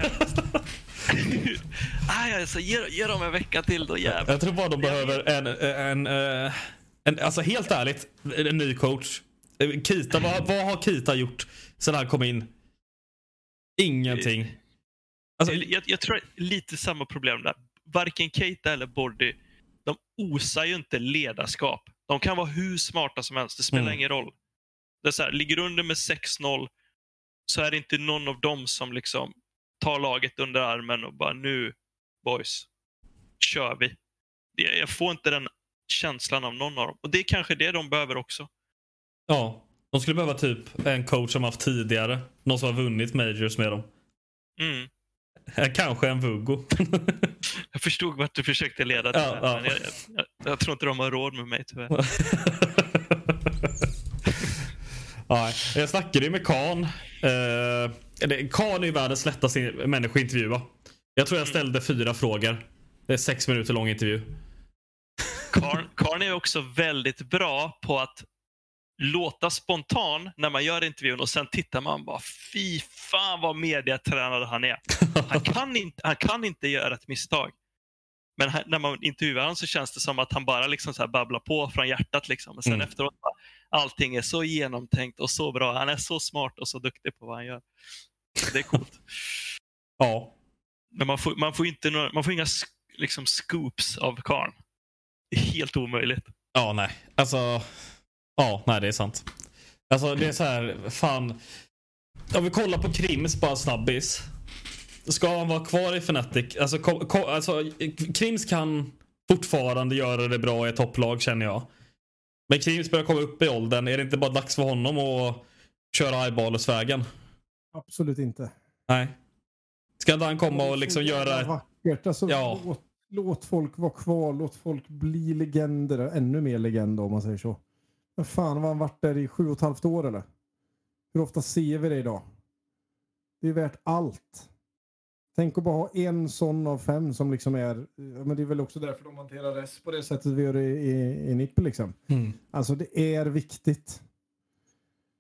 Aj, alltså, ge, ge dem en vecka till då, jävlar. Jag tror bara de behöver en, en, en, en alltså helt ärligt, en ny coach. Kita, vad, vad har Kita gjort sedan han kom in? Ingenting. Alltså, jag, jag tror lite samma problem där. Varken Keita eller Body, de osar ju inte ledarskap. De kan vara hur smarta som helst. Det spelar mm. ingen roll. Det är så här, ligger under med sex noll så är det inte någon av dem som liksom tar laget under armen och bara nu, boys, kör vi. Jag får inte den känslan av någon av dem. Och det är kanske det de behöver också. Ja, de skulle behöva typ en coach som haft tidigare. Någon som har vunnit majors med dem. Mm. Kanske en Vuggo. Jag förstod vart du försökte leda till. Ja, ja. Men jag, jag, jag tror inte de har råd med mig, tyvärr. Ja, jag snackade ju med Khan. Eh, Khan är ju världens lättaste människa att intervjua. Jag tror jag ställde fyra frågor. Det är sex minuter lång intervju. Khan, Khan är också väldigt bra på att låta spontan när man gör intervjun och sen tittar man bara, fy fan vad mediatränad han är. Han kan inte, han kan inte göra ett misstag. Men här, när man intervjuar honom så känns det som att han bara liksom så här babblar på från hjärtat. Liksom. Och sen mm. efteråt, allting är så genomtänkt och så bra. Han är så smart och så duktig på vad han gör. Det är coolt. Ja. Men man får, man får, inte några, man får inga liksom, scoops av Karn. Det är helt omöjligt. Ja, nej. Alltså... Ja, nej, det är sant. Alltså, det är så här, fan... Om vi kollar på Krims bara snabbis. Ska han vara kvar i Fnatic? Alltså, ko, ko, alltså Krims kan fortfarande göra det bra i ett topplag, känner jag. Men Krims börjar komma upp i åldern. Är det inte bara dags för honom att köra eyeballersvägen? Absolut inte. Nej. Ska inte han komma och liksom göra... Vackert. Alltså, ja. låt, låt folk vara kvar. Låt folk bli legender. Ännu mer legender om man säger så. Men fan, var han varit där i sju och ett halvt år eller? Hur ofta ser vi det idag? Det är värt allt. Tänk att bara ha en sån av fem som liksom är... Men det är väl också därför de hanterar S på det sättet vi gör i, i, i Nippel liksom. Mm. Alltså det är viktigt.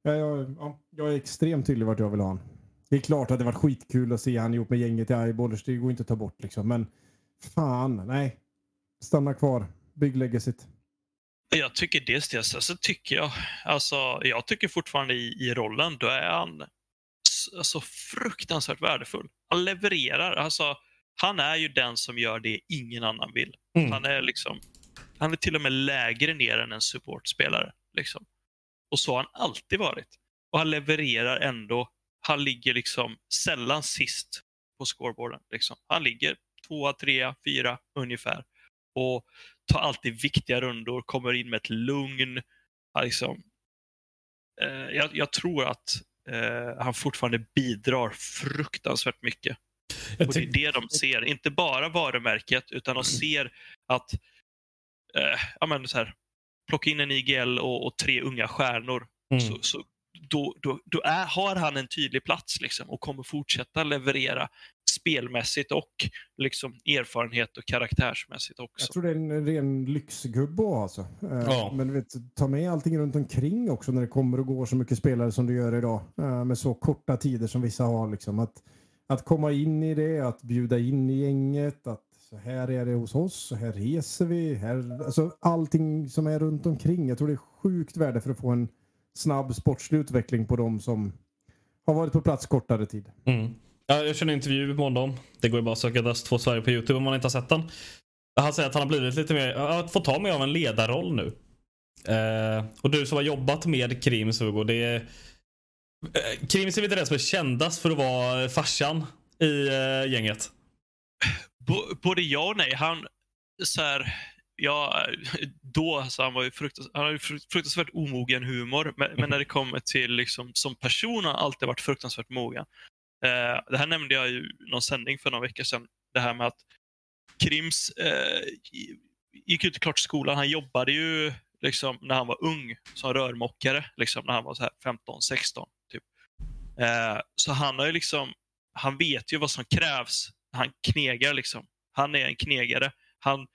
Ja, jag, ja, jag är extremt tydlig vart jag vill ha han. Det är klart att det var skitkul att se han ihop med gänget i Eyeballs. Det går inte att ta bort liksom. Men fan, nej. Stanna kvar. Bygg legacyt. Jag tycker dels det. Så tycker jag, alltså, jag tycker fortfarande i, i rollen, då är han så alltså, fruktansvärt värdefull. Han levererar. Alltså, han är ju den som gör det ingen annan vill. Mm. Han är liksom, han är till och med lägre ner än en supportspelare. Liksom. Och så har han alltid varit. Och han levererar ändå. Han ligger liksom sällan sist på scoreboarden. Liksom. Han ligger tvåa, trea, fyra ungefär. Och tar alltid viktiga rundor. Kommer in med ett lugn. Han liksom, eh, jag, jag tror att eh, han fortfarande bidrar fruktansvärt mycket. Och det är det de ser. Inte bara varumärket, utan de ser att eh, ja, men så här, plocka in en I G L och, och tre unga stjärnor. Mm. Så, så då, då, då är, har han en tydlig plats liksom, och kommer fortsätta leverera spelmässigt och liksom erfarenhet och karaktärsmässigt också. Jag tror det är en ren lyxgubbe alltså. Ja. Men vet, ta med allting runt omkring också när det kommer och går så mycket spelare som du gör idag. Med så korta tider som vissa har. Liksom. Att, att komma in i det, att bjuda in i gänget, att så här är det hos oss, så här reser vi. Här, alltså allting som är runt omkring. Jag tror det är sjukt värde för att få en snabb sportslig utveckling på dem som har varit på plats kortare tid. Mm. Ja, jag känner en intervju med honom. Det går ju bara att söka Dust två Sverige på YouTube om man inte har sett den. Han säger att han har blivit lite mer, att få ta med av en ledarroll nu. Eh, och du som har jobbat med Krims, Hugo, det är eh, Krims är inte det som är kändast för att vara farsan i eh, gänget. B- både ja och nej. Han så här, ja, då så han var ju fruktansvärt, han har ju fruktansvärt omogen humor, men, mm. men när det kommer till liksom, som person har han alltid varit fruktansvärt mogen. Eh, det här nämnde jag ju någon sändning för några veckor sedan. Det här med att Krims eh, gick ut i klart skolan. Han jobbade ju liksom, när han var ung som rörmockare. Liksom, när han var så här femton sexton. Typ. Eh, så han har ju liksom, han vet ju vad som krävs. Han knegar liksom. Han är en knegare. Han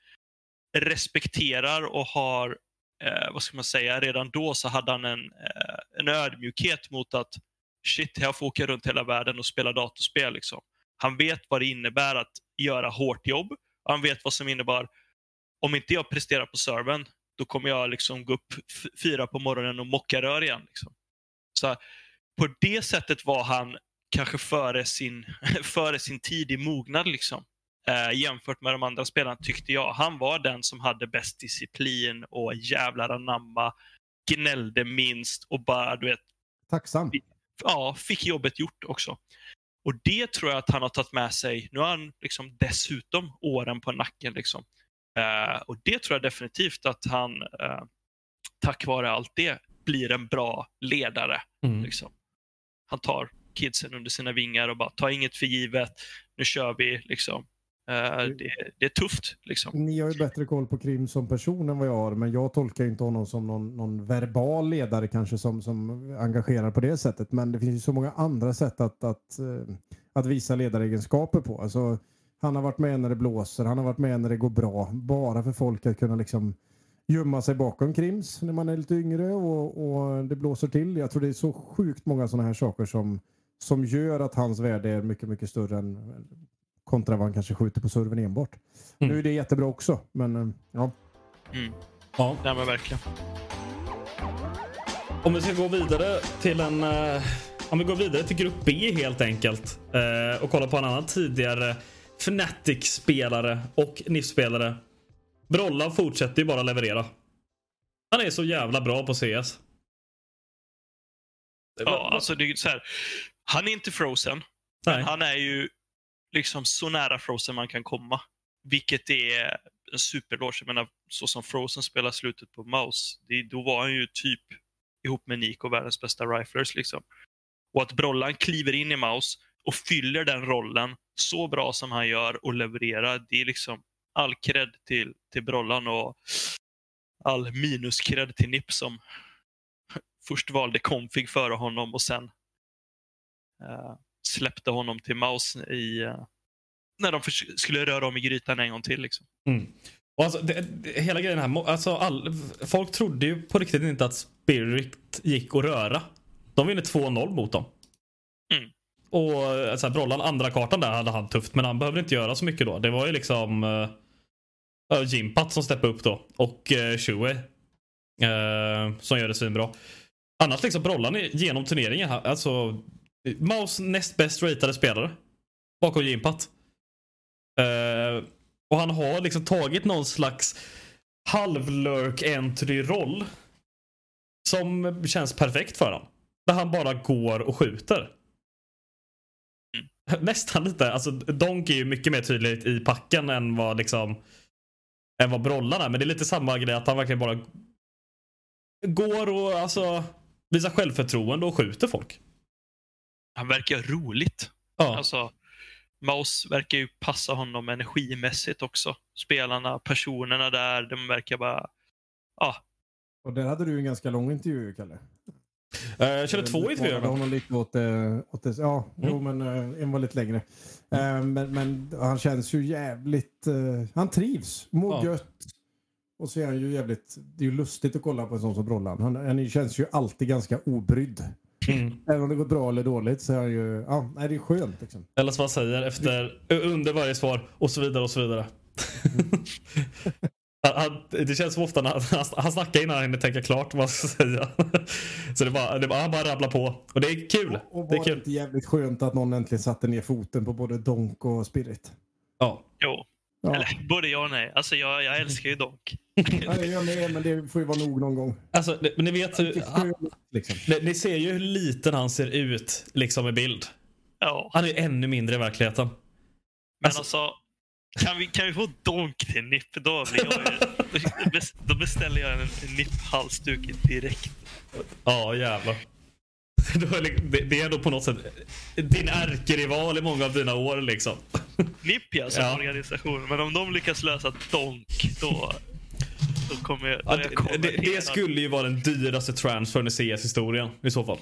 respekterar och har, eh, vad ska man säga, redan då så hade han en, eh, en ödmjukhet mot att shit, jag får åka runt hela världen och spela datorspel. Liksom. Han vet vad det innebär att göra hårt jobb. Han vet vad som innebär, om inte jag presterar på servern, då kommer jag liksom gå upp f- fyra på morgonen och mocka rör igen. Liksom. Så på det sättet var han kanske före sin, före sin tid i mognad. Liksom. Eh, jämfört med de andra spelarna tyckte jag. Han var den som hade bäst disciplin och jävlar anamma, gnällde minst och bara, du vet, tacksam. Ja, fick jobbet gjort också. Och det tror jag att han har tagit med sig. Nu har han liksom dessutom åren på nacken. Liksom. Uh, och det tror jag definitivt att han, uh, tack vare allt det, blir en bra ledare. Mm. Liksom. Han tar kidsen under sina vingar och bara tar inget för givet. Nu kör vi. Liksom. Uh, det, det är tufft. Liksom. Ni har ju bättre koll på Krim som person än vad jag har, men jag tolkar inte honom som någon, någon verbal ledare kanske som, som engagerar på det sättet. Men det finns ju så många andra sätt att, att, att visa ledaregenskaper på. Alltså, han har varit med när det blåser, han har varit med när det går bra. Bara för folk att kunna liksom gömma sig bakom Krims när man är lite yngre och, och det blåser till. Jag tror det är så sjukt många sådana här saker som, som gör att hans värde är mycket, mycket större än kontra vad han kanske skjuter på servern enbart. Mm. Nu är det jättebra också, men ja. Mm. Ja, det är verkligen. Om vi ska gå vidare till en... Uh, om vi går vidare till grupp B helt enkelt. Uh, och kolla på en annan tidigare Fnatic-spelare och N I F-spelare. Brollan fortsätter ju bara leverera. Han är så jävla bra på C S. Ja, alltså det är så här. Han är inte Frozen. Men han är ju liksom så nära Frozen man kan komma. Vilket är en superlås. Jag menar, så som Frozen spelar slutet på Mouse. Det, då var han ju typ ihop med Nico världens bästa riflers liksom. Och att Brollan kliver in i Mouse och fyller den rollen så bra som han gör och levererar. Det är liksom all cred till, till Brollan och all minus cred till N I P som först valde config före honom och sen uh, släppte honom till Mouse i, uh, när de för- skulle röra om i grytan en gång till. Liksom. Mm. Och alltså, det, det, hela grejen här, alltså all, folk trodde ju på riktigt inte att Spirit gick att röra. De vinner två noll mot dem. Mm. Och så här, Brollan, andra kartan där hade han tufft, men han behövde inte göra så mycket då. Det var ju liksom uh, Jimpat som steppade upp då. Och uh, Shuey uh, som gör det svinbra. Annars liksom Brollan genom turneringen här, alltså Maus näst bäst ratade spelare bakom Jimpat. Uh, och han har liksom tagit någon slags halvlurk entry-roll som känns perfekt för honom. Där han bara går och skjuter. Mm. Nästan lite, alltså Donk är ju mycket mer tydligt i packen än vad liksom än vad Brollan är, men det är lite samma grej att han verkligen bara går och alltså visar självförtroende och skjuter folk. Han verkar roligt. Ja. Alltså Maus verkar ju passa honom energimässigt också. Spelarna, personerna där, de verkar bara... Ja. Och där hade du en ganska lång intervju, Kalle. Uh, jag körde två intervjuer. Honom lite åt, åt det. Ja, mm. jo, men uh, en var lite längre. Uh, men, men han känns ju jävligt... Uh, han trivs. Mår ja. gött. Och så är han ju jävligt... Det är ju lustigt att kolla på en sån som Brollan. Han, han känns ju alltid ganska obrydd. Mm. Även om det går bra eller dåligt så är han ju... Ja, nej, det är skönt liksom. Eller som man säger efter, under varje svar och så vidare och så vidare. Mm. han, det känns som ofta när han, han snackar innan han hinner tänka klart vad man ska säga. Så det bara, det bara, han bara rabblar på. Och det är kul. Och, och det är var kul. Det inte jävligt skönt att någon äntligen satte ner foten på både Donk och Spirit? Ja. Jo. Ja. Eller både ja och nej. Alltså jag, jag älskar ju Donk. Ja, jag med, men det får ju vara nog någon gång. Alltså, det, men ni vet hur... Han, liksom. ni, ni ser ju hur liten han ser ut liksom i bild. Ja. Han är ju ännu mindre i verkligheten. Men alltså, alltså kan, vi, kan vi få Donk till nipp? Då, blir jag, då beställer jag en, en nipp-halsduk direkt. Ja, jävlar. Det är då på något sätt din ärkerival i många av dina år liksom. Nipp ja, som ja. organisation. Men om de lyckas lösa Donk, då, då kommer jag... Då ja, det, det, det skulle ju vara den dyraste transfern i C S-historien i så fall.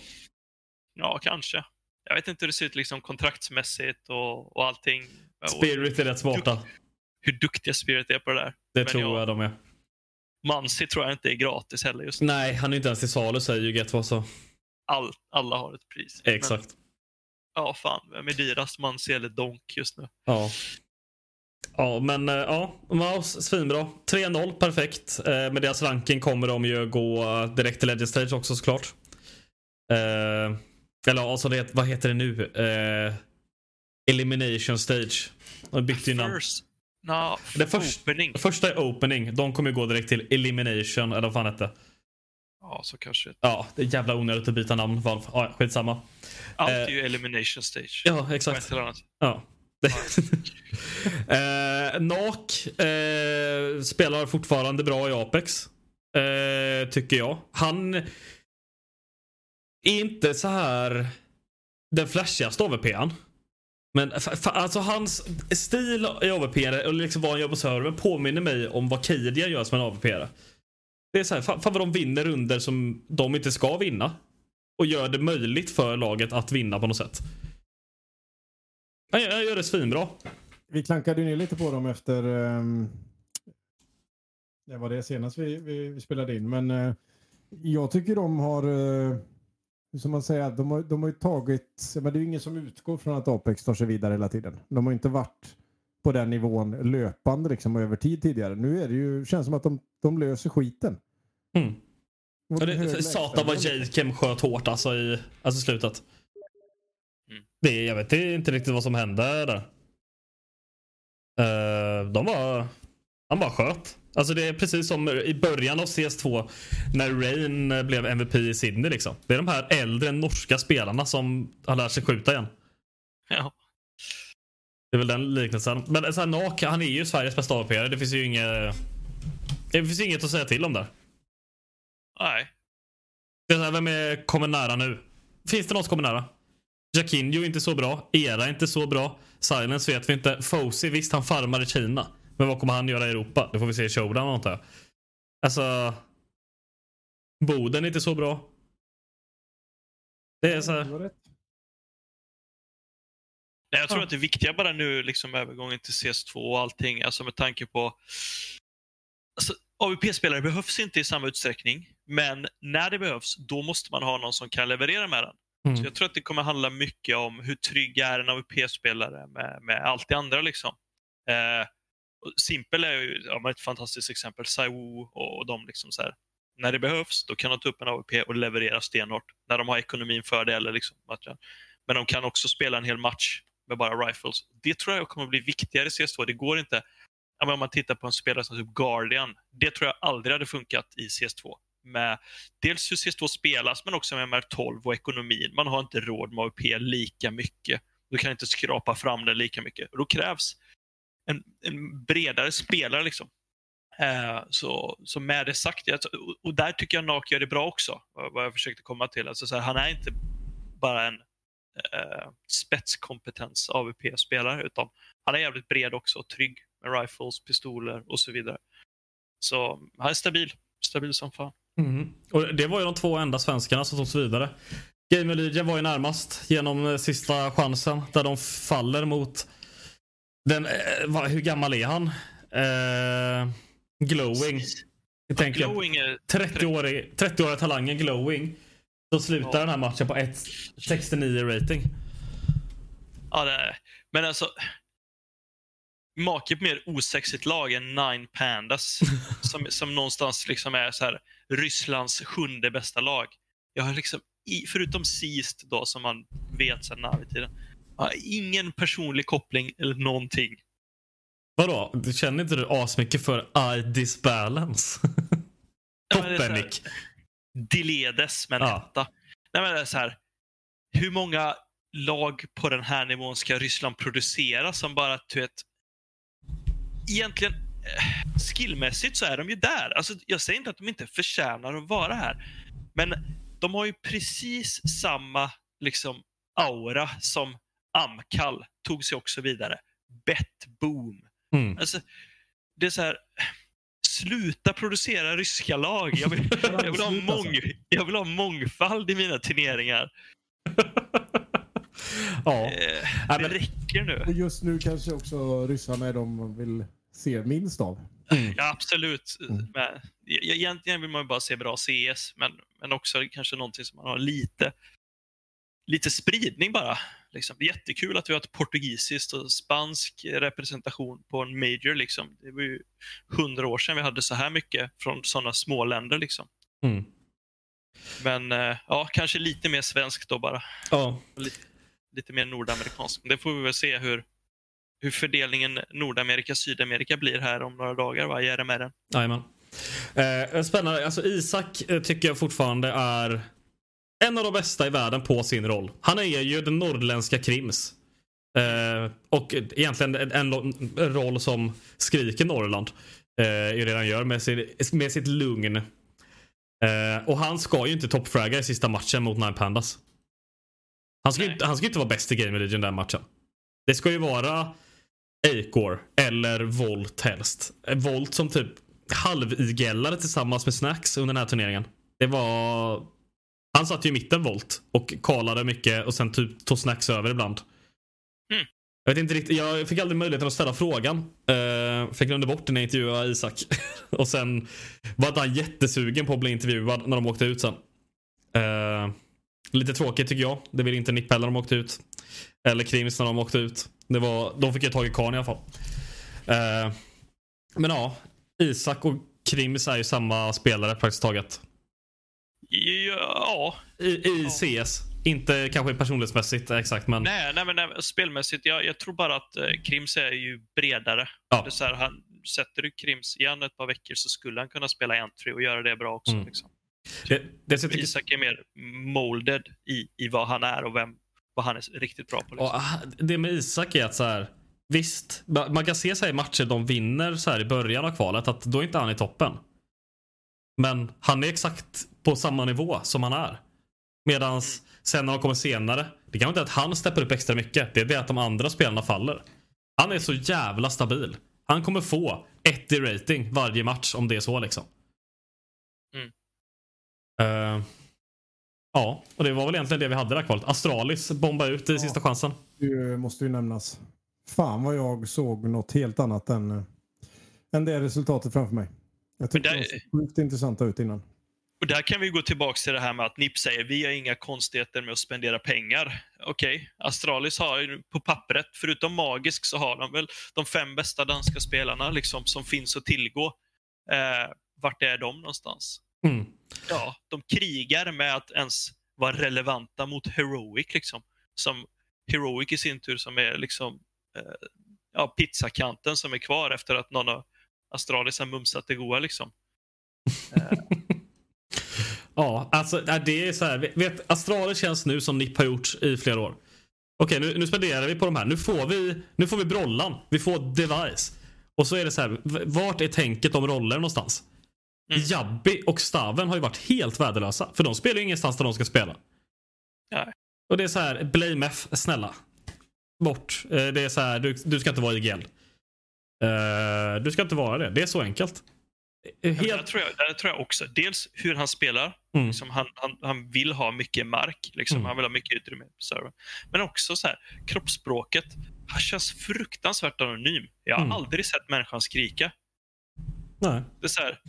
Ja, kanske. Jag vet inte hur det ser ut liksom kontraktsmässigt och, och allting. Spirit är rätt smarta. Hur, hur duktiga Spirit är på det där. Det men tror jag, jag de är. Mansi tror jag inte är gratis heller just nu. Nej, han är inte ens i salu, säger ju Get vad så. All, alla har ett pris. Exakt. Men, ja, fan. Vem är dyrast? Mansi eller Donk just nu? Ja. Ja, men ja. Maus, svinbra. tre noll, perfekt. Eh, med deras ranking kommer de ju gå direkt till Legend Stage också såklart. Eh, eller alltså, det, vad heter det nu? Eh, Elimination Stage. De bytte ju namn. First. No, det först, opening. Första är opening. De kommer ju gå direkt till Elimination, eller vad fan heter det? Ja, så kanske. Ja, det är jävla onödigt att byta namn. Valve. Ja, skitsamma. Allt är ju Elimination Stage. Ja, exakt. Ja. eh, Nak eh, spelar fortfarande bra i Apex. Eh, tycker jag. Han är inte så här den flashigaste A V P-an. Men alltså hans stil i A V P och liksom vad han gör på servern påminner mig om vad Kadia gör som en A V P-are. Det är så här, fan vad de vinner under som de inte ska vinna. Och gör det möjligt för laget att vinna på något sätt. Jag, jag gör det svinbra. Vi klankade ju ner lite på dem efter... Um, det var det senast vi, vi, vi spelade in. Men uh, jag tycker de har... Uh, som man säger, de har, de har ju tagit... Men det är ju ingen som utgår från att Apex tar sig vidare hela tiden. De har inte varit på den nivån löpande liksom över tid tidigare. Nu är det ju... känns som att de, de löser skiten. Mm. Och det, satan vad Jakem sköt hårt alltså i alltså slutet. Mm. Det, jag vet inte riktigt vad som hände där. Uh, de var han bara sköt. Alltså det är precis som i början av C S två när Rain blev M V P i Sydney liksom. Det är de här äldre norska spelarna som har lärt sig skjuta igen. Ja. Det är väl den liknelsen. Men så här, Nak, han är ju Sveriges bästa A V P. Det finns ju inget Det finns inget att säga till om där. Nej. Det är så här, vem är, kommer nära nu? Finns det något som kommer nära? Jakinjo är inte så bra. Era är inte så bra. Silence vet vi inte. Fousey, visst han farmar i Kina. Men vad kommer han göra i Europa? Det får vi se i showdown antar jag. Alltså Boden är inte så bra. Det är så här. Nej, jag tror ja. att det är viktiga bara nu liksom övergången till C S två och allting. Alltså med tanke på alltså, A V P-spelare behövs inte i samma utsträckning, men när det behövs, då måste man ha någon som kan leverera med den. Mm. Så jag tror att det kommer handla mycket om hur trygg är en A V P-spelare med, med allt det andra liksom. Eh, Simpel är ju ja, ett fantastiskt exempel, Saiwu och, och de liksom så här. När det behövs, då kan de ta upp en A V P och leverera stenhårt. När de har ekonomin för det eller liksom matchen. Men de kan också spela en hel match med bara rifles. Det tror jag kommer bli viktigare i C S två. Det går inte. Om man tittar på en spelare som typ Guardian, det tror jag aldrig hade funkat i C S två. Med dels hur C S två spelas, men också med M R tolv och ekonomin. Man har inte råd med A V P lika mycket. Du kan inte skrapa fram det lika mycket. Och då krävs en, en bredare spelare liksom. Uh, så, så med det sagt, jag, och där tycker jag Nak gör det bra också, vad jag försökte komma till. Alltså, så här, han är inte bara en uh, spetskompetens A V P-spelare, utan han är jävligt bred också, trygg med rifles, pistoler och så vidare. Så han är stabil, stabil som fan. Mm. Och det var ju de två enda svenskarna som togs vidare. Game Legion var ju närmast genom sista chansen, där de faller mot den, uh, hur gammal är han? Uh, Glowing. Jag tänker Glowing är trettio-årig trettio-åriga talangen Glowing. Så slutar ja. den här matchen på ett sextionio rating. Ja, det är. Men alltså make på mer osexigt lag än Nine Pandas som, som någonstans liksom är så här Rysslands sjunde bästa lag. Jag har liksom förutom sist då som man vet sen när i tiden. Har ingen personlig koppling eller någonting. Vadå? Du känner inte du asmycket för I Disbalance? Toppenik. Diledes med ja. detta. Nej, men det är så här. Hur många lag på den här nivån ska Ryssland producera som bara, du vet, egentligen eh, skillmässigt så är de ju där. Alltså, jag säger inte att de inte förtjänar att vara här. Men de har ju precis samma liksom aura som Amkal tog sig också vidare. Bet Boom. Mm. Alltså, det är så här, sluta producera ryska lag. Jag vill, jag vill, ha, mång, jag vill ha mångfald i mina turneringar. Ja. Eh, det räcker nu. Och just nu kanske också ryssarna är de vill se minst av. Mm. Ja, absolut. Mm. Men, egentligen vill man ju bara se bra C S, men, men också kanske någonting som man har lite lite spridning bara. Liksom. Jättekul att vi har ett portugisiskt och spansk representation på en major. Liksom. Det var ju hundra år sedan vi hade så här mycket från sådana små länder. Liksom. Mm. Men ja, kanske lite mer svenskt då bara. Ja. Lite, lite mer nordamerikansk. Det får vi väl se hur, hur fördelningen Nordamerika-Sydamerika blir här om några dagar. Vad gör det med den? Jajamän. Eh, spännande. Alltså Isak eh, tycker jag fortfarande är en av de bästa i världen på sin roll. Han är ju den norrländska Krims. Eh, och egentligen en, en, en roll som skriker Norrland. Eh, ju redan gör med, sin, med sitt lugn. Eh, och han ska ju inte toppfragga i sista matchen mot Nine Pandas. Han ska, ju, han ska ju inte vara bäst i Game Legion den matchen. Det ska ju vara Acor eller Volt helst. Volt som typ halv-igellade tillsammans med Snacks under den här turneringen. Det var... Han satt ju i mitten Volt och kalade mycket och sen typ tog Snacks över ibland. Mm. Jag vet inte riktigt, jag fick aldrig möjligheten att ställa frågan. Uh, fick glömde bort när jag intervjuade Isak. Och sen var han jättesugen på att bli intervjuad när de åkte ut sen. Uh, lite tråkigt tycker jag. Det vill inte Nick Pell när de åkte ut. Eller Krims när de åkte ut. Det var, de fick ju tag i Khan i alla fall. Uh, men ja, Isak och Krims är ju samma spelare praktiskt taget. Ja. I, i ja. C S. Inte kanske personlighetsmässigt exakt, men... Nej, nej men nej, spelmässigt. Jag, jag tror bara att eh, Krims är ju bredare. Ja. Det är så här, han, sätter du Krims igen ett par veckor så skulle han kunna spela entry och göra det bra också. Mm. Liksom. Det, det tycker... Isak är mer molded i, i vad han är och vem, vad han är riktigt bra på. Liksom. Och, det med Isak är att så här... Visst, man kan se så här i matcher de vinner så här i början av kvalet att då är inte han i toppen. Men han är exakt på samma nivå som han är. Medans sen när han kommer senare, det kan inte att han steppar upp extra mycket. Det är det att de andra spelarna faller. Han är så jävla stabil. Han kommer få ett i rating varje match om det är så liksom. Mm. Uh, ja, och det var väl egentligen det vi hade där kvalet. Astralis bombade ut i ja, sista chansen. Det måste ju nämnas. Fan vad jag såg något helt annat än, än det resultatet framför mig. Jag tyckte där, det var sjukt intressanta ut innan. Och där kan vi gå tillbaka till det här med att N I P säger vi har inga konstigheter med att spendera pengar. Okej, okay. Astralis har ju på pappret, förutom Magisk, så har de väl de fem bästa danska spelarna liksom, som finns att tillgå. Eh, vart är de någonstans? Mm. Ja, de krigar med att ens vara relevanta mot Heroic. Liksom. Som Heroic i sin tur som är liksom, eh, ja, pizzakanten som är kvar efter att någon av Astralis har mumsat det goda. Liksom. Eh. Ja, alltså det är så här, vet, Astralis känns nu som N I P har gjort i flera år. Okej, nu, nu spenderar vi på de här. Nu får vi, nu får vi brollan. Vi får device. Och så är det så här, vart är tänket om roller någonstans? Mm. Jabbi och Staven har ju varit helt värdelösa. För de spelar ju ingenstans där de ska spela. Nej. Och det är så här, Blame F, snälla. Bort. Det är så här, du, du ska inte vara i G L. Uh, du ska inte vara det. Det är så enkelt. Helt... Ja, det, tror jag, det tror jag också. Dels hur han spelar. Mm. Liksom han, han, han vill ha mycket mark. Liksom. Mm. Han vill ha mycket utrymme på servern. Men också så här, kroppsspråket. Han känns fruktansvärt anonym. Jag har mm. aldrig sett människan skrika. Nej. Det är så här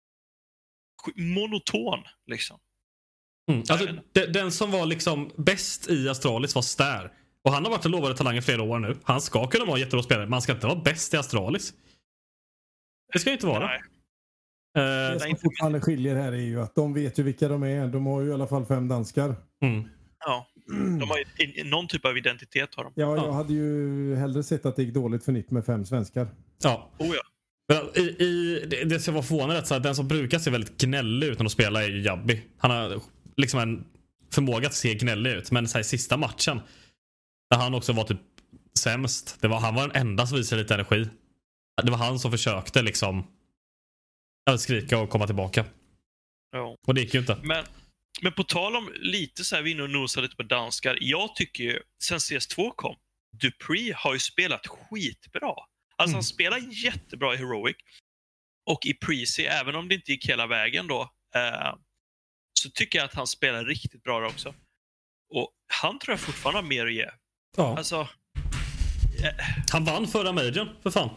monoton liksom. Mm. Alltså, den, den som var liksom bäst i Astralis var Stär. Och han har varit en lovade talang i flera år nu. Han ska kunna vara en jättebra spelare. Man ska inte vara bäst i Astralis. Det ska ju inte vara. Nej. Uh, det som fortfarande skiljer här är ju att de vet ju vilka de är. De har ju i alla fall fem danskar. Mm. Ja, de har ju någon typ av identitet har de. Ja, jag hade ju hellre sett att det gick dåligt för N I P med fem svenskar. Ja. Oh ja. I, i, det, det ska vara förvånande att den som brukar se väldigt gnällig ut när de spelar är ju Jabbi. Han har liksom en förmåga att se gnällig ut. Men så här, sista matchen där han också var typ sämst. Det var, han var den enda som visade lite energi. Det var han som försökte liksom att skrika och komma tillbaka. Ja. Och det gick ju inte. Men, men på tal om lite så här, vi nu nosar lite på danskar. Jag tycker ju, sen C S två kom, Dupree har ju spelat skitbra. Alltså mm. han spelar jättebra i Heroic. Och i Prezi, även om det inte gick hela vägen då, eh, så tycker jag att han spelar riktigt bra också. Och han tror jag fortfarande har mer att ge. Ja. Alltså, eh, han vann förra majorn, för fan.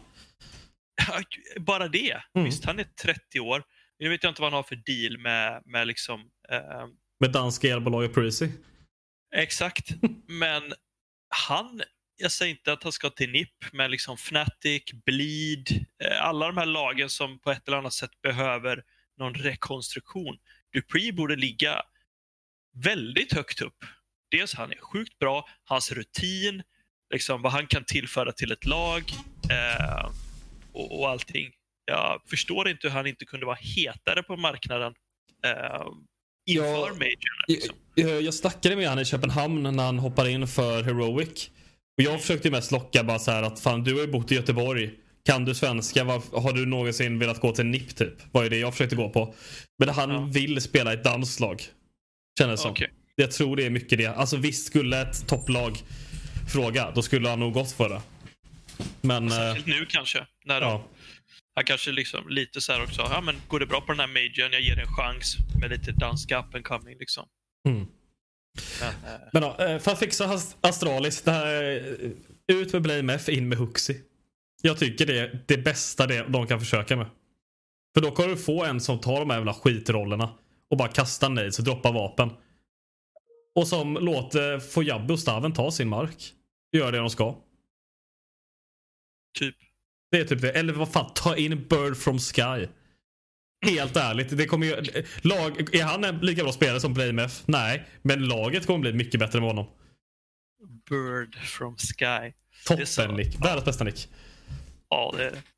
Bara det. Mm. Visst, han är trettio år. Jag vet inte vad han har för deal med, med liksom... Eh, med danska elbolag och Prezi. Exakt. Men han... Jag säger inte att han ska till N I P, men liksom Fnatic, Bleed, alla de här lagen som på ett eller annat sätt behöver någon rekonstruktion. Dupree borde ligga väldigt högt upp. Dels han är sjukt bra, hans rutin, liksom vad han kan tillföra till ett lag eh, och, och allting. Jag förstår inte hur han inte kunde vara hetare på marknaden eh, inför jag, majorna. Liksom. Jag, jag snackade med han i Köpenhamn när han hoppade in för Heroic. Och jag försökte mest locka bara så här att fan, du har ju bott i Göteborg. Kan du svenska? Var, har du någonsin velat gå till N I P typ? Vad är det jag försökte gå på? Men han ja. vill spela ett danslag. Känner det som. Okay. Jag tror det är mycket det. Alltså visst, skulle ett topplag fråga, då skulle han nog gått för det. Men särskilt äh, nu kanske. När ja. Han kanske liksom lite så här också. Ja, men går det bra på den här majorn? Jag ger en chans med lite danska up and coming liksom. Mm. Men, äh... Men då, för att fixa Astralis, det här, ut med Blame F, in med Huxi. Jag tycker det är det bästa det de kan försöka med. För då kan du få en som tar de här jävla skitrollerna och bara kastar nades och droppar vapen. Och som låter få Jabbi och Staven ta sin mark. Gör det de ska. Typ. Det är typ det. Eller vad fan, ta in Bird from Sky. Helt ärligt, det kommer ju, lag, är han en lika bra spelare som Blame F? Nej, men laget kommer bli mycket bättre med honom. Bird from Sky. Toppen nick, ja. Världens bästa nick. Ja, det är det.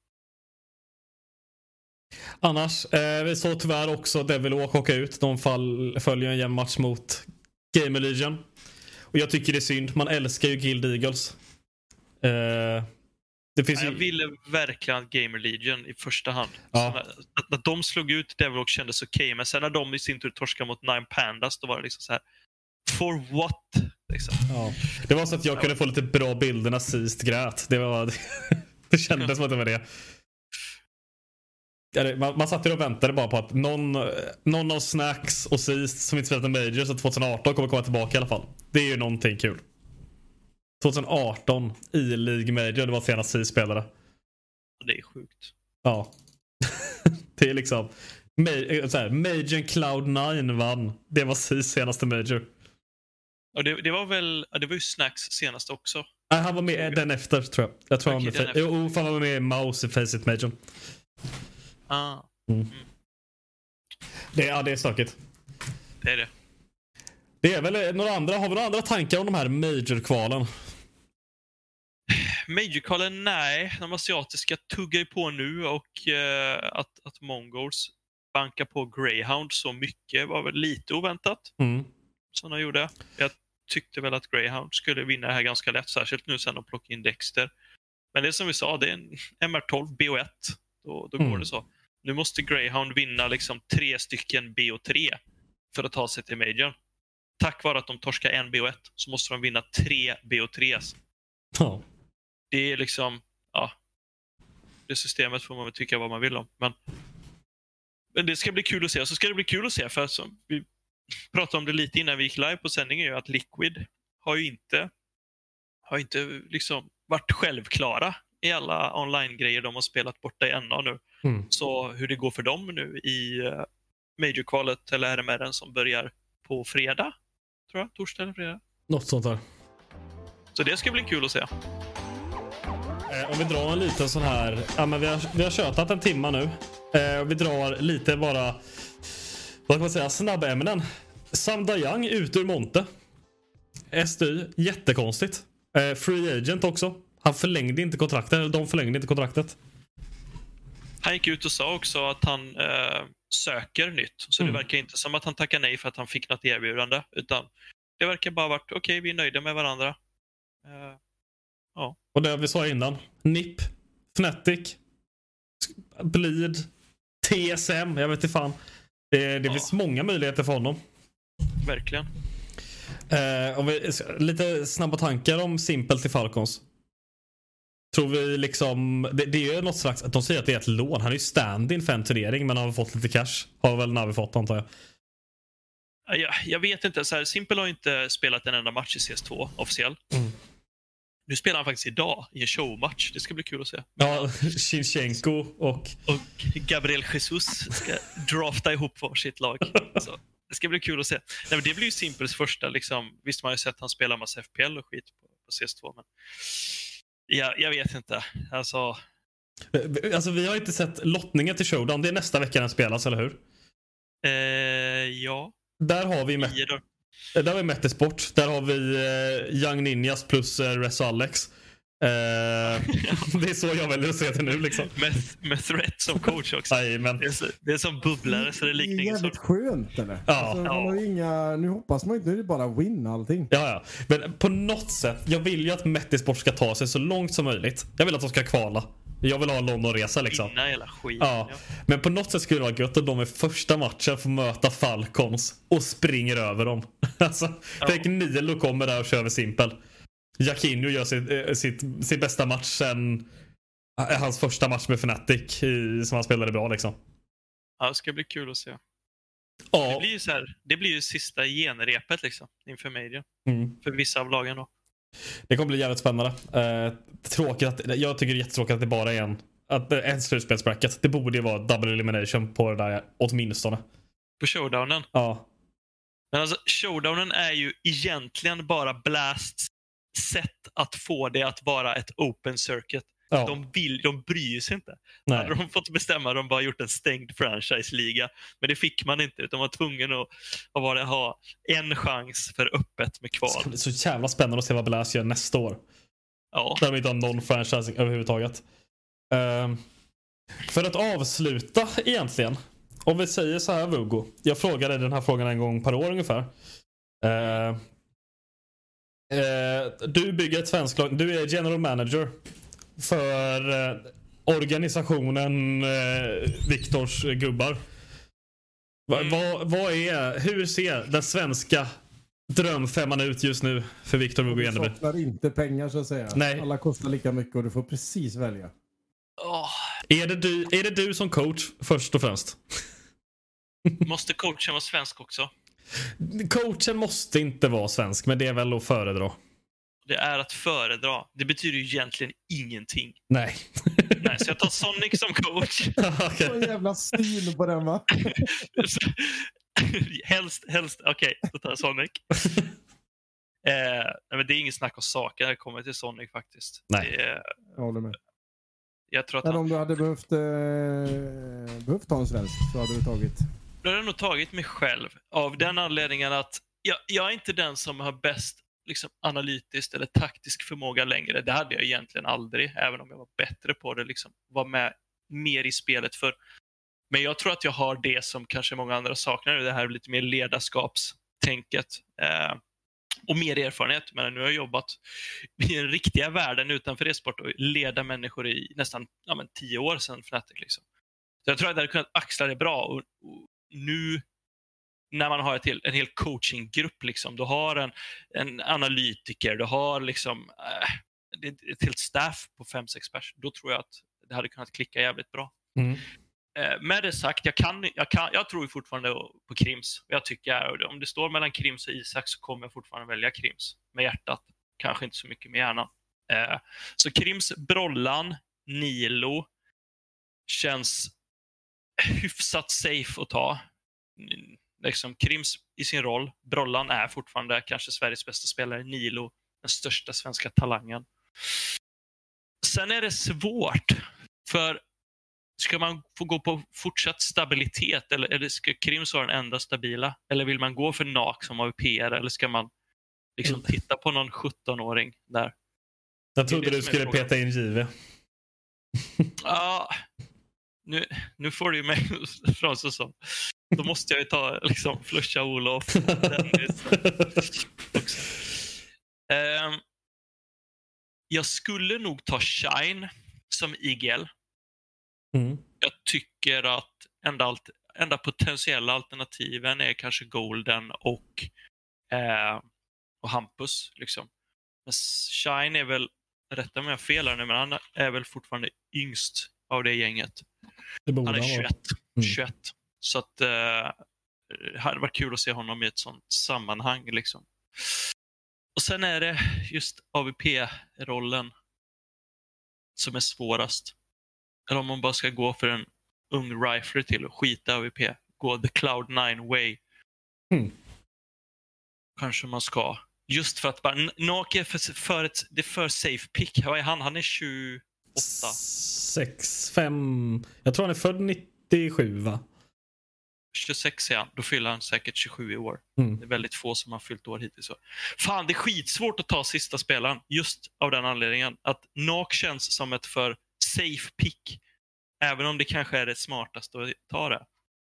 Annars, eh, vi såg tyvärr också Devil Oak åka ut. De fall, följer en jämn match mot Gamer Legion. Och jag tycker det är synd, man älskar ju Guild Eagles. Eh, det finns ja, ju... Jag ville verkligen Gamer Legion i första hand. Ja. När, att, när de slog ut Devil Oak kändes okej, okay, men sen när de i sin tur torskade mot Nine Pandas, då var det liksom så här. For what? Liksom. Ja. Det var så att jag ja. kunde få lite bra bilder när Seast grät. Det var... det kändes som att det var det. Man, man satt ju och väntade bara på att någon, någon av Snacks och Seast som inte spelat en major så tjugo arton kommer komma tillbaka i alla fall. Det är ju någonting kul. tjugo arton i League Major, det var senast Seast spelade. Det är sjukt. Ja. Det är liksom ma- så här, Major Cloud nine vann. Det var Cs senaste Major. Och det, det var väl det var ju Snacks senaste också. Nej, han var med den efter, tror jag. Jag tror Okej, han, den med, jo, fan han var med i Mouse i Face It Major. Ah, Mm. mm. Det, ja, det är stökigt. Det är det. Det är väl några andra, har vi några andra tankar om de här Major-kvalen? Major-kvalen, nej. De asiatiska tuggar ju på nu och eh, att, att Mongols bankar på Greyhound så mycket var väl lite oväntat. Mm. Som de gjorde. Jag tyckte väl att Greyhound skulle vinna det här ganska lätt, särskilt nu sen de plockar in Dexter. Men det är som vi sa, det är en M R tolv B O ett. Då, då Mm. går det så. Nu måste Greyhound vinna liksom tre stycken B O tre för att ta sig till Major. Tack vare att de torskar en B O ett så måste de vinna tre B O tre. Ja. Det är liksom, ja. Det systemet får man väl tycka vad man vill om. Men, men det ska bli kul att se. Så ska det bli kul att se, för som vi pratade om det lite innan vi gick live på sändningen, ju att Liquid har ju inte har inte liksom varit självklara i alla online-grejer de har spelat borta i N A nu. Mm. Så hur det går för dem nu i uh, Major-kvalet eller R M R som börjar på fredag, tror jag, torsdag eller fredag. Något sånt där. Så det ska bli kul att se. Eh, om vi drar en liten sån här, ja, men vi har, vi har tjötat en timma nu. Eh, vi drar lite bara, vad kan man säga, snabbämnen. Sam Dayang ut ur Monte. S D Y, jättekonstigt. Eh, free agent också. Han förlängde inte kontraktet, eller de förlängde inte kontraktet. Han gick ut och sa också att han eh, söker nytt. Så Mm. det verkar inte som att han tackar nej för att han fick något erbjudande. Utan det verkar bara varit, okej, okay, vi är nöjda med varandra. Eh, ja. Och det vi sa innan. N I P, Fnatic, Bleed, T S M, jag vet inte fan. Det, det Ja. finns många möjligheter för honom. Verkligen. Eh, om vi, lite snabba tankar om Simple till Falcons. Tror vi liksom, det, det är ju något slags, att de säger att det är ett lån. Han är ju stand-in för en turnering, men har fått lite cash. Har väl Navi fått, antar jag. Jag, jag vet inte, så här, Simple har inte spelat en enda match i C S två officiell. Mm. Nu spelar han faktiskt idag i en showmatch. Det ska bli kul att se. Ja, Shinchenko och... Och Gabriel Jesus ska drafta ihop varsitt lag. Så det ska bli kul att se. Nej, men det blir ju Simples första, liksom, visst man har ju sett han spela massa F P L och skit på, på C S två, men ja, jag vet inte. Alltså... Alltså vi har inte sett lottningen till Showdown. Det är nästa vecka den spelas, eller hur? Eh, ja. Där har vi Met- Då. där har vi Metesport. Där har vi eh, Young Ninjas plus eh, Reso Alex. Eh, det är så jag väljer att se det nu liksom. Med, med Threat som coach också. Nej, men... Det är, så, det är som bubblare, så det är Det är liknande som... jävligt skönt, eller? Ja. Alltså, man har ju inga, nu hoppas man inte, nu är det bara win allting. Ja, ja. Men på något sätt, jag vill ju att Metesport ska ta sig så långt som möjligt. Jag vill att de ska kvala. Jag vill ha en Londonresa liksom. Inna hela skit. Ja. Men på något sätt skulle det vara gött att de i första matchen får möta Falcons och springer över dem. Alltså, Ja. tänk Nilo kommer där och kör över Simpel. Jakinho gör sitt, äh, sitt, sin bästa match sen äh, hans första match med Fnatic i, som han spelade bra liksom. Ja, det ska bli kul att se. Ja. Det blir ju så här, det blir ju sista genrepet liksom inför Major. Mm. För vissa av lagen då. Det kommer bli jävligt spännande. Eh, tråkigt att, jag tycker det är jättetråkigt att det bara är en att, eh, en slutspelsbracket. Det borde ju vara double elimination på det där åtminstone. På showdownen. Ja. Men alltså, showdownen är ju egentligen bara Blasts sätt att få det att vara ett open circuit. Ja. De vill, de bryr sig inte. Nej. Hade de fått bestämma hade de bara gjort en stängd franchise-liga. Men det fick man inte, utan man var tvungen att, att bara ha en chans för öppet med Det kval. ska bli så jävla spännande att se vad Blast gör nästa år. Ja. Där de inte har någon franchise överhuvudtaget. Uh, för att avsluta egentligen. Om vi säger så här, Vugo. Jag frågade den här frågan en gång per år ungefär. Uh, uh, du bygger ett svenskt lag. Du är general manager för uh, organisationen uh, Viktors gubbar. Va, Mm. vad, vad är, hur ser den svenska drömfemman ut just nu för Viktor Vugo Du Jenneby? saknar inte pengar, så att säga. Nej. Alla kostar lika mycket och du får precis välja. Åh, Är det, du, är det du som coach först och främst? måste coachen vara svensk också? Coachen måste inte vara svensk, men det är väl att föredra. Det är att föredra. Det betyder ju egentligen ingenting. Nej. Nej, så jag tar Sonic som coach. Okay. Så jävla stil på den, va? helst, helst. Okej, okay, då tar jag Sonic. eh, men det är ingen snack om saker när det kommer till Sonic faktiskt. Nej. Det är, jag håller med. Jag tror att Men han... om du hade behövt, eh, behövt ta en svensk så hade du tagit... Då hade jag nog tagit mig själv. Av den anledningen att jag, jag är inte den som har bäst liksom, analytiskt eller taktisk förmåga längre. Det hade jag egentligen aldrig. Även om jag var bättre på det. Liksom, var med mer i spelet för. Men jag tror att jag har det som kanske många andra saknar. Det här lite mer ledarskapstänket. Eh, och mer erfarenhet. Men nu har jag jobbat i den riktiga världen utanför e-sport och leda människor i nästan ja, men tio år sedan Fnatic. Liksom. Så jag tror att jag hade kunnat axla det bra. Och, och nu när man har ett hel, en hel coachinggrupp, liksom, du har en, en analytiker, du har liksom, äh, ett helt staff på fem sex pers, då tror jag att det hade kunnat klicka jävligt bra. Mm. Eh, med det sagt, jag, kan, jag, kan, jag tror fortfarande på Krims. Jag tycker, om det står mellan Krims och Isak så kommer jag fortfarande välja Krims. Med hjärtat, kanske inte så mycket med hjärnan. Eh, så Krims, Brollan, Nilo känns hyfsat safe att ta. Liksom Krims i sin roll. Brollan är fortfarande kanske Sveriges bästa spelare. Nilo, den största svenska talangen. Sen är det svårt. För ska man få gå på fortsatt stabilitet eller, eller ska Krims vara den enda stabila? Eller vill man gå för N A K som A V P R? Eller ska man liksom titta på någon sjutton-åring där? Jag trodde du skulle peta in J V. Ja, nu, nu får du ju mig från så som. Då måste jag ju ta liksom flusha Olof. um, jag skulle nog ta Shine som I G L. Mm. Jag tycker att enda, alt- enda potentiella alternativen är kanske Golden och, eh, och Hampus. Liksom. Men Shine är väl, rätta mig om jag fel här nu, men han är väl fortfarande yngst av det gänget. Det han är tjugoett. Mm. tjugoett. Så att eh, det hade varit kul att se honom i ett sånt sammanhang. Liksom. Och sen är det just A V P-rollen som är svårast. Eller om man bara ska gå för en ung rifler till och skita A V P. Gå the Cloud nine way. Mm. Kanske man ska. Just för att bara, Naki är för, för ett, det är för safe pick. Vad är han? Han är tjugoåtta. sex, fem. Jag tror han är född nittiosju, va? tjugosex är han. Då fyller han säkert tjugosju i år. Mm. Det är väldigt få som har fyllt år hittills. Fan, det är skitsvårt att ta sista spelaren. Just av den anledningen. Att Nak känns som ett för safe pick. Även om det kanske är det smartaste att ta det.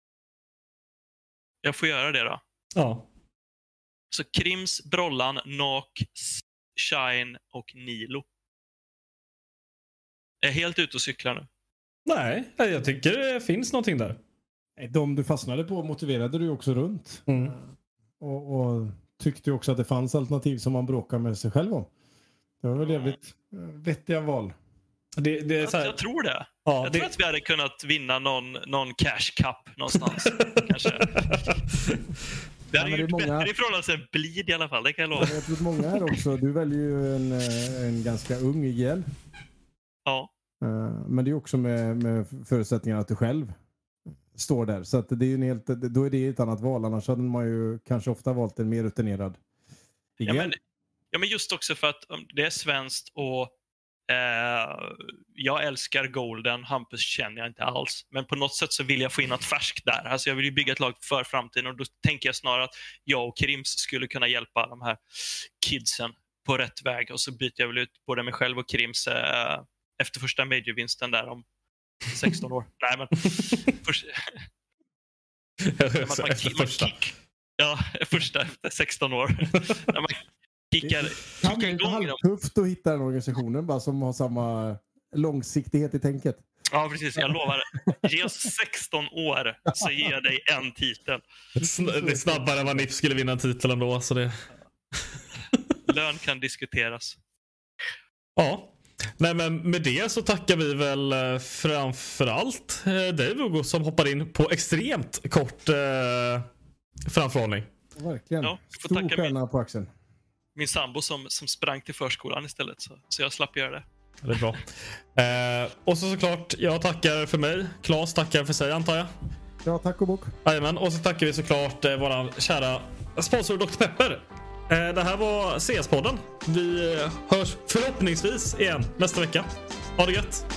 Jag får göra det då. Ja. Så Krims, Brollan, Nak, Shine och Nilo. Jag är helt ute och cyklar nu. Nej, jag tycker det finns någonting där. De du fastnade på motiverade du också runt. Mm. Och, och tyckte också att det fanns alternativ som man bråkar med sig själv om. Det var väl jävligt vettiga val. Det, det är så här... jag, jag tror det. Ja, jag det... tror att vi hade kunnat vinna någon, någon cash cup någonstans. kanske. Det hade ja, gjort många... bättre ifrån oss en blid i alla fall, det kan jag lova. Jag tror att många här också, du väljer ju en, en ganska ung I G L. Ja. Men det är också med, med förutsättningar att du själv står där. Så att det är ju en helt, då är det ett annat val. Annars hade man ju kanske ofta valt en mer rutinerad I G L. Ja men, ja, men just också för att det är svenskt och eh, jag älskar Golden. Hampus känner jag inte alls. Men på något sätt så vill jag få in något färskt där. Alltså jag vill ju bygga ett lag för framtiden och då tänker jag snarare att jag och Krims skulle kunna hjälpa de här kidsen på rätt väg. Och så byter jag väl ut både mig själv och Krims eh, efter första major-vinsten där om sexton år. Nej, men... Först... man, man, efter man första. Kick... Ja, första efter sexton år. När man kickar, det kan kickar bli igång dem. Tufft att hitta en organisation bara som har samma långsiktighet i tänket. Ja, precis. Jag lovar. Ge oss sexton år så ger jag dig en titel. Det är snabbare än vad N I P skulle vinna en titel ändå. Så det... Lön kan diskuteras. Ja. Nej, men med det så tackar vi väl framförallt dig, Hugo, som hoppar in på extremt kort eh, framförhållning. Verkligen. Ja, Stor stjärna min... på axeln. min sambo som, som sprang till förskolan istället. Så, så jag slapp göra det. Det är bra. Eh, och så såklart, jag tackar för mig. Claes tackar för sig, antar jag. Ja, tack och bok. Jajamän, och så tackar vi såklart eh, våran kära sponsor doktor Pepper. Eh, det här var C S-podden. Vi eh, hörs förhoppningsvis igen nästa vecka. Ha det gött!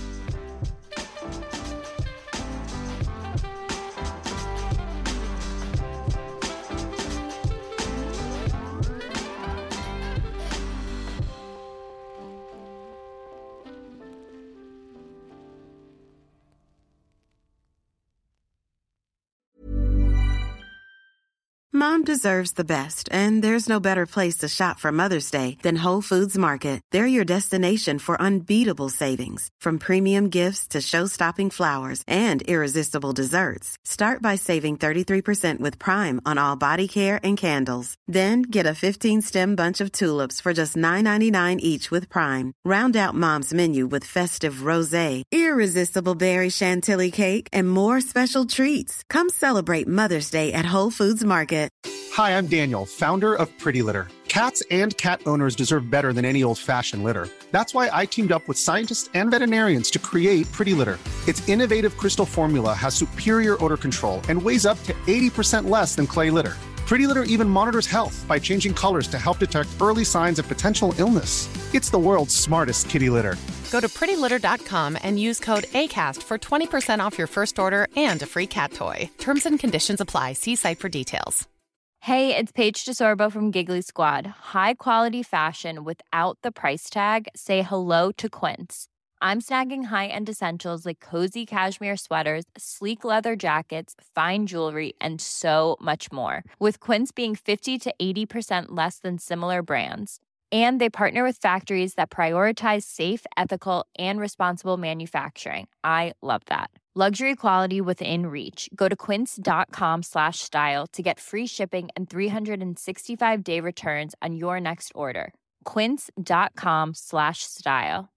Mom deserves the best, and there's no better place to shop for Mother's Day than Whole Foods Market. They're your destination for unbeatable savings, from premium gifts to show-stopping flowers and irresistible desserts. Start by saving thirty-three percent with Prime on all body care and candles. Then get a fifteen-stem bunch of tulips for just nine ninety-nine each with Prime. Round out Mom's menu with festive rosé, irresistible berry chantilly cake, and more special treats. Come celebrate Mother's Day at Whole Foods Market. Hi, I'm Daniel, founder of Pretty Litter. Cats and cat owners deserve better than any old-fashioned litter. That's why I teamed up with scientists and veterinarians to create Pretty Litter. Its innovative crystal formula has superior odor control and weighs up to eighty percent less than clay litter. Pretty Litter even monitors health by changing colors to help detect early signs of potential illness. It's the world's smartest kitty litter. Go to pretty litter dot com and use code ACAST for twenty percent off your first order and a free cat toy. Terms and conditions apply. See site for details. Hey, it's Paige DeSorbo from Giggly Squad. High quality fashion without the price tag. Say hello to Quince. I'm snagging high-end essentials like cozy cashmere sweaters, sleek leather jackets, fine jewelry, and so much more. With Quince being fifty to eighty percent less than similar brands. And they partner with factories that prioritize safe, ethical, and responsible manufacturing. I love that. Luxury quality within reach. Go to quince.com slash style to get free shipping and three sixty-five day returns on your next order. Quince.com slash style.